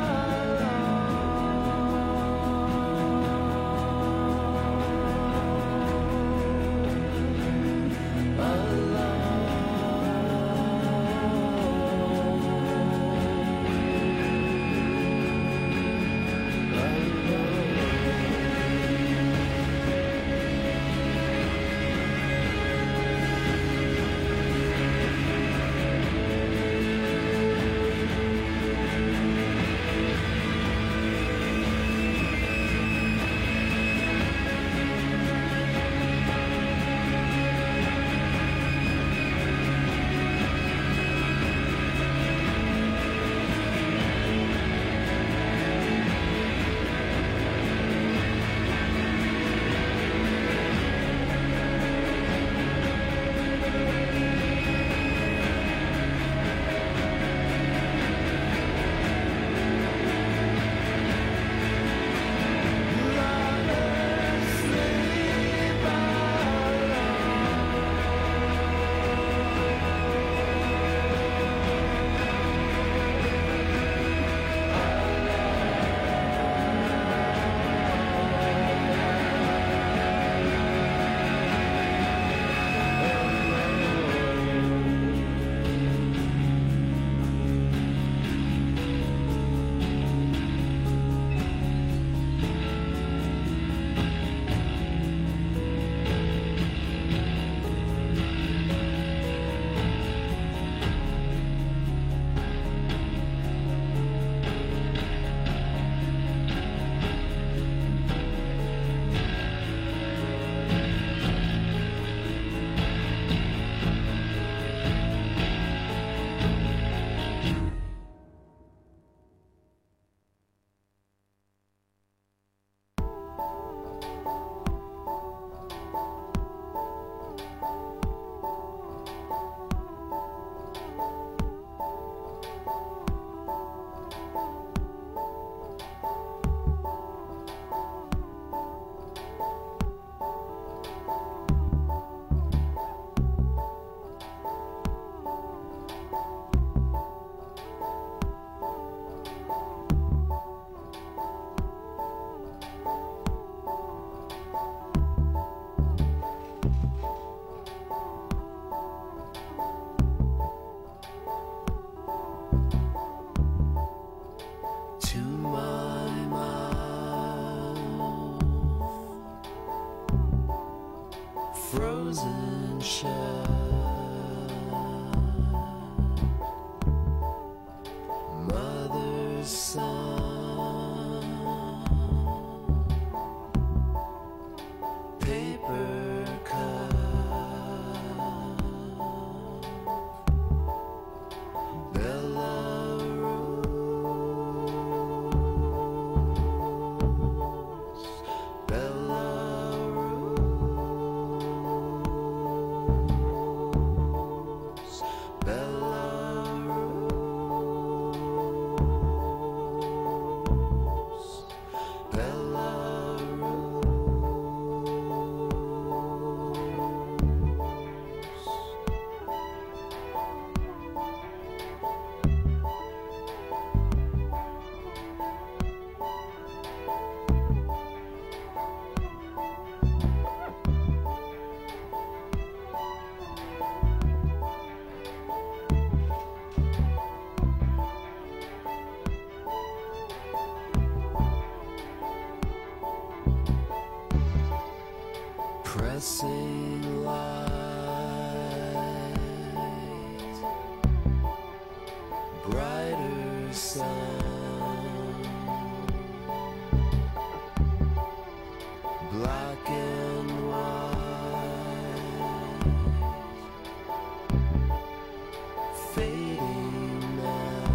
frozen shell. Mother's son, paper cup, Bella passing light, brighter sun, black and white, fading now.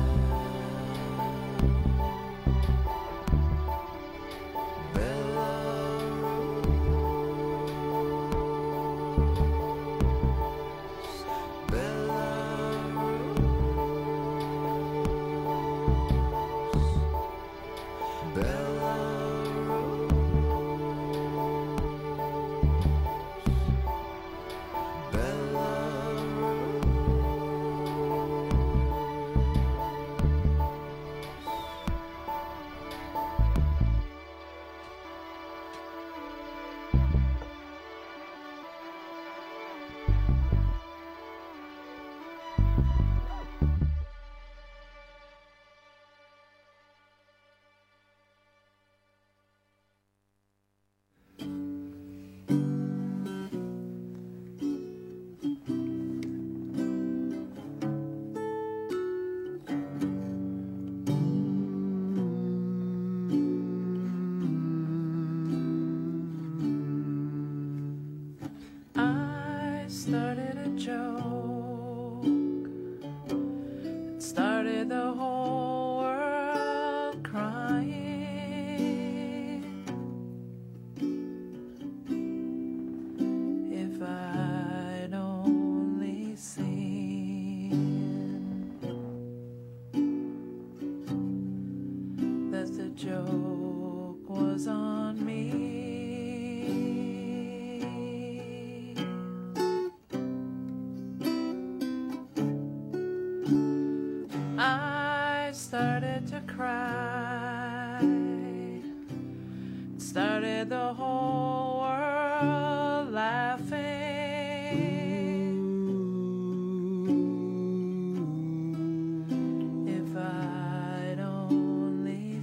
I started a joke. It started the whole world crying. If I'd only seen that the joke was on me. I started to cry. Started the whole world laughing. If I'd only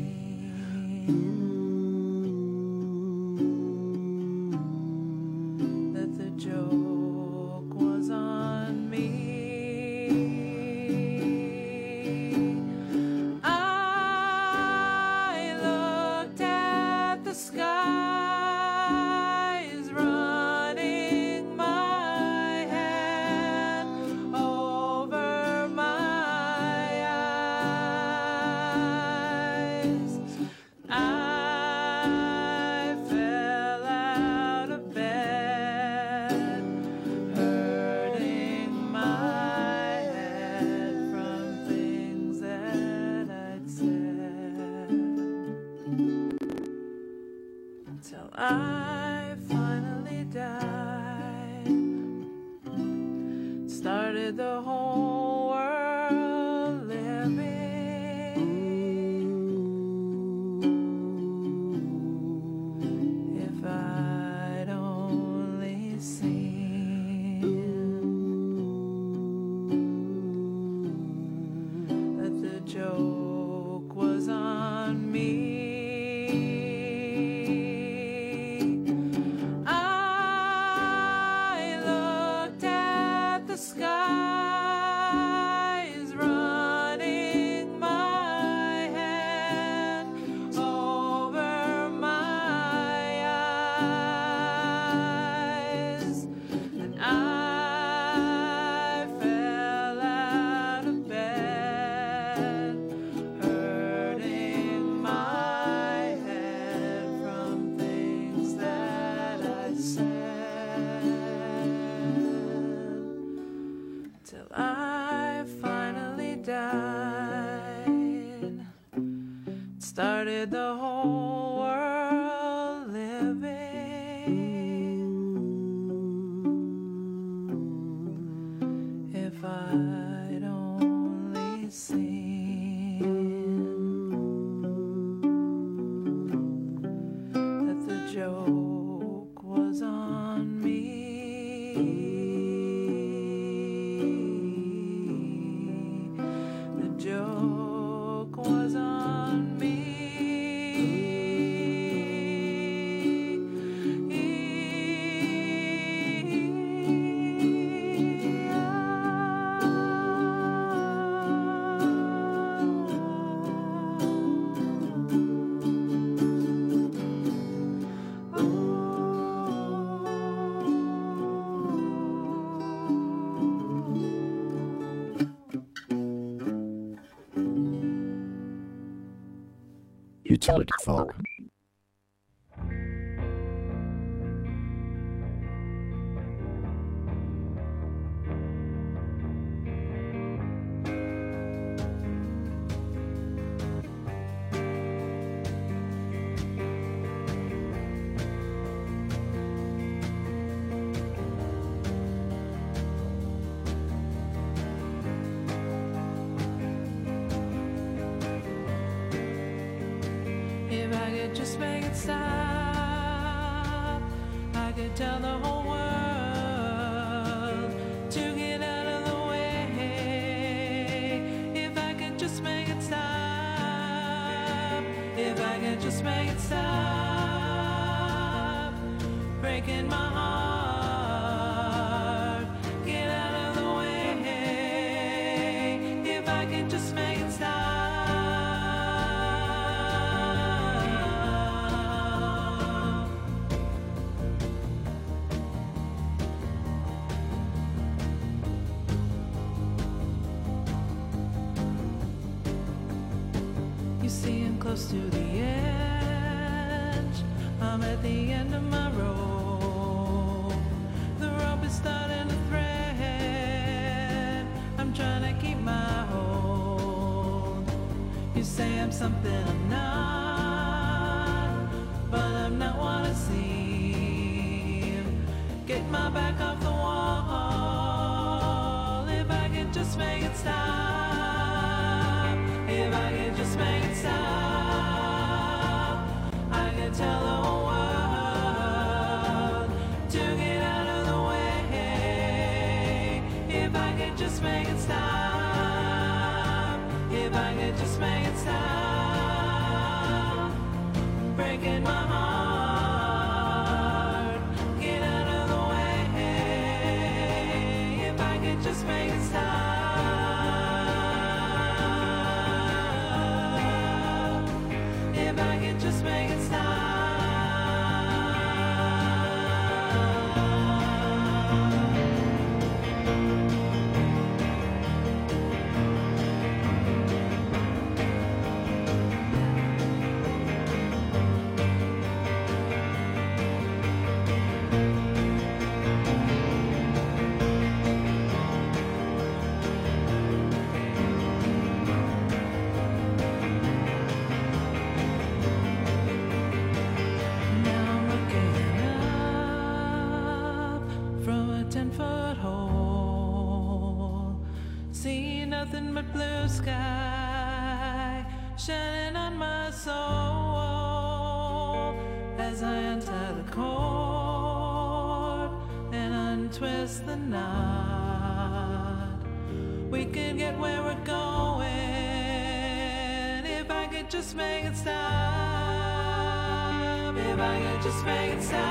seen that the joke was on me. Skies running my hand over my eyes. I fell out of bed, hurting my head from things that I'd said. Till I finally died. Started the whole world living. If I'd only seen that the joke was on me. Skies running my hand over my eyes, and I fell out of bed, hurting my head from things that I said. Till I finally died. Started the whole world living. If I'd only seen that the joke was on me. The joke was on me. Utility Fog. If I could just make it stop, I could tell the whole world to get out of the way. If I could just make it stop, if I could just make it stop, breaking my heart, get out of the way. If I could just make it stop. You see, I'm close to the edge. I'm at the end of my rope. The rope is starting to thread. I'm trying to keep my hold. You say I'm something I'm not, but I'm not what I seem. Get my back off the wall. If I could just make it stop. If I could just make it stop, I could tell the whole world to get out of the way. If I could just make it stop, if I could just make it stop, breaking my heart, get out of the way. If I could just make it stop. If I could just make it stop. Now I'm looking up from a 10-foot hole, seeing nothing but blue sky shining on my soul as I untie the cord and untwist the knot. We could get where we're going if I could just make it stop. If I could just make it stop,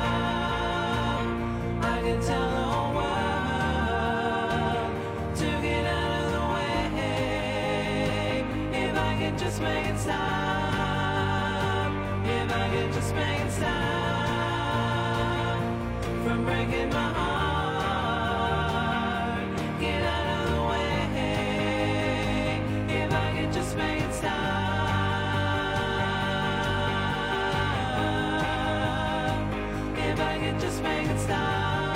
I could tell the whole world to get out of the way. If I could just make it stop, if I could just make it stop from breaking my heart, get out of the way. If I could just make it stop. If I could just make it stop.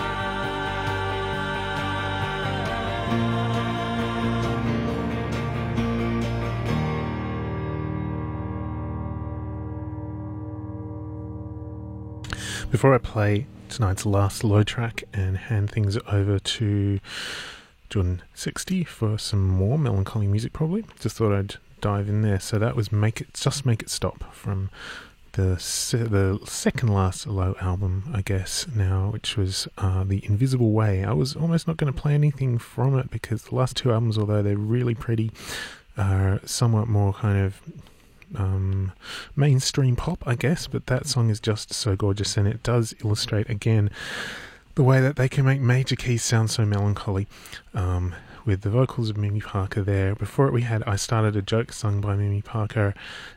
Before I play tonight's last low track and hand things over to Jordan 60 for some more melancholy music, probably just thought I'd dive in there. So that was Make It Stop from the second last low album, I guess now, which was The Invisible Way. I was almost not going to play anything from it because the last two albums, although they're really pretty, are somewhat more kind of mainstream pop, I guess, but that song is just so gorgeous, and it does illustrate again the way that they can make major keys sound so melancholy, with the vocals of Mimi Parker there. Before it we had I Started a Joke sung by Mimi Parker,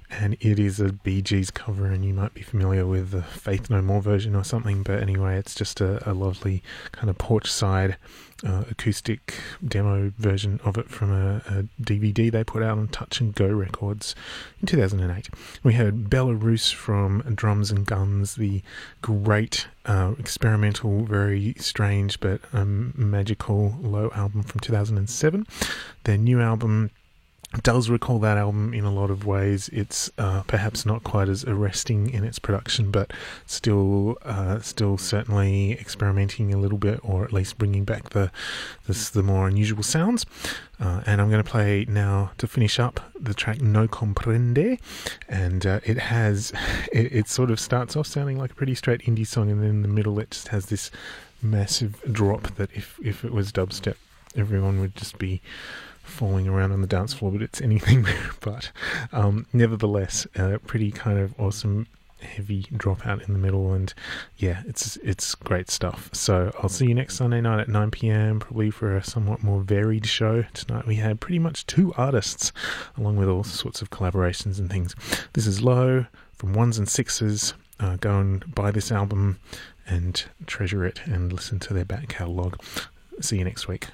and it is a Bee Gees cover, and you might be familiar with the Faith No More version or something, but anyway, it's just a lovely kind of porch side acoustic demo version of it from a DVD they put out on Touch and Go Records in 2008. We heard Belarus from Drums and Guns, the great experimental, very strange but magical Low album from 2007. Their new album does recall that album in a lot of ways. It's perhaps not quite as arresting in its production, but still certainly experimenting a little bit, or at least bringing back the more unusual sounds. And I'm going to play now, to finish up, the track No Comprende, and it sort of starts off sounding like a pretty straight indie song, and then in the middle it just has this massive drop that if it was dubstep, everyone would just be falling around on the dance floor, but it's anything but. Nevertheless, pretty kind of awesome heavy drop out in the middle, and yeah, it's great stuff. So I'll see you next Sunday night at 9 p.m, probably for a somewhat more varied show. Tonight we had pretty much 2 artists, along with all sorts of collaborations and things. This is Low from Ones and Sixes. Go and buy this album and treasure it and listen to their back catalogue. See you next week.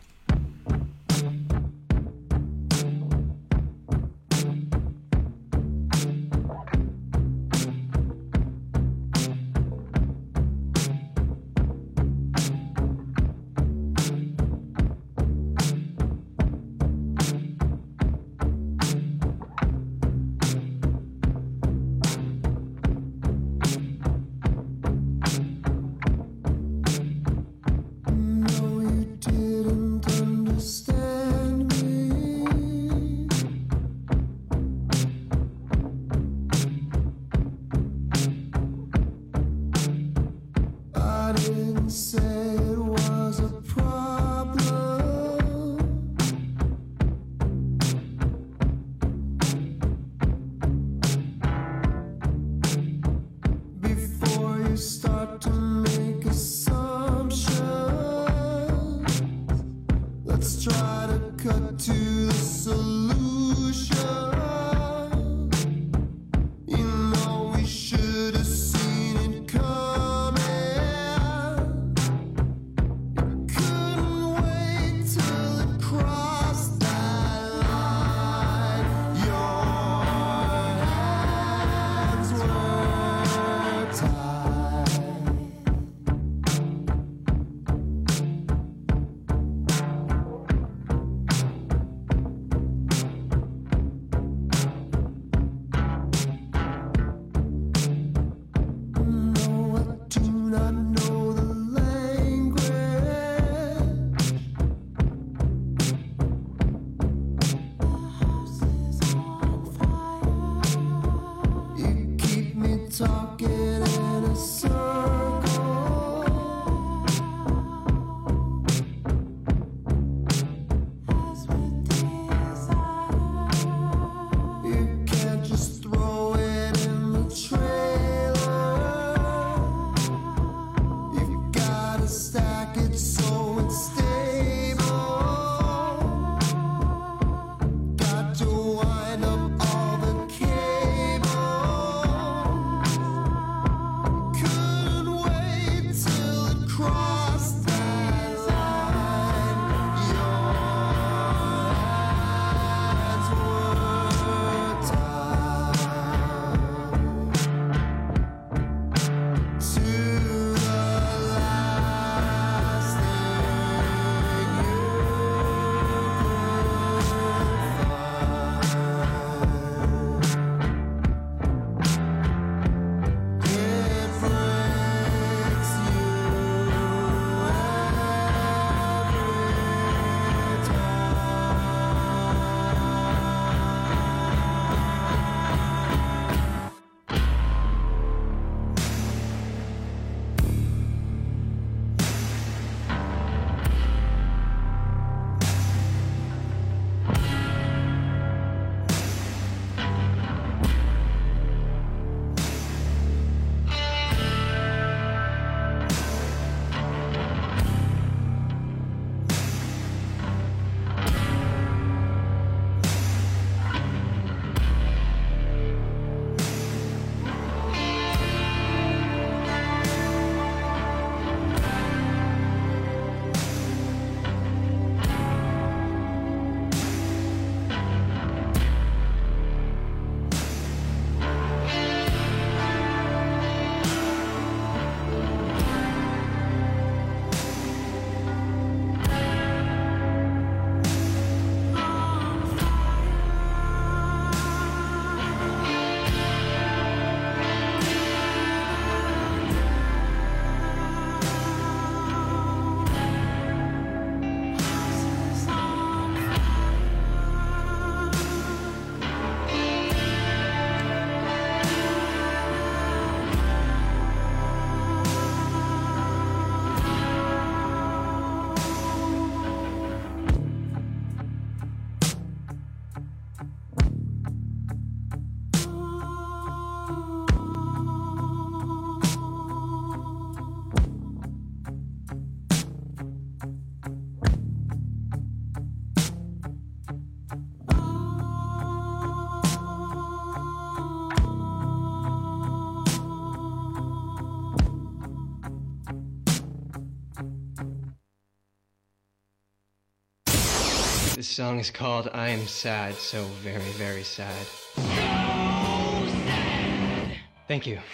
song is called I Am Sad, so very, very sad. Thank you.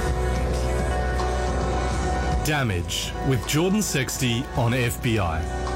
Damage with Jordan Sexty on FBI.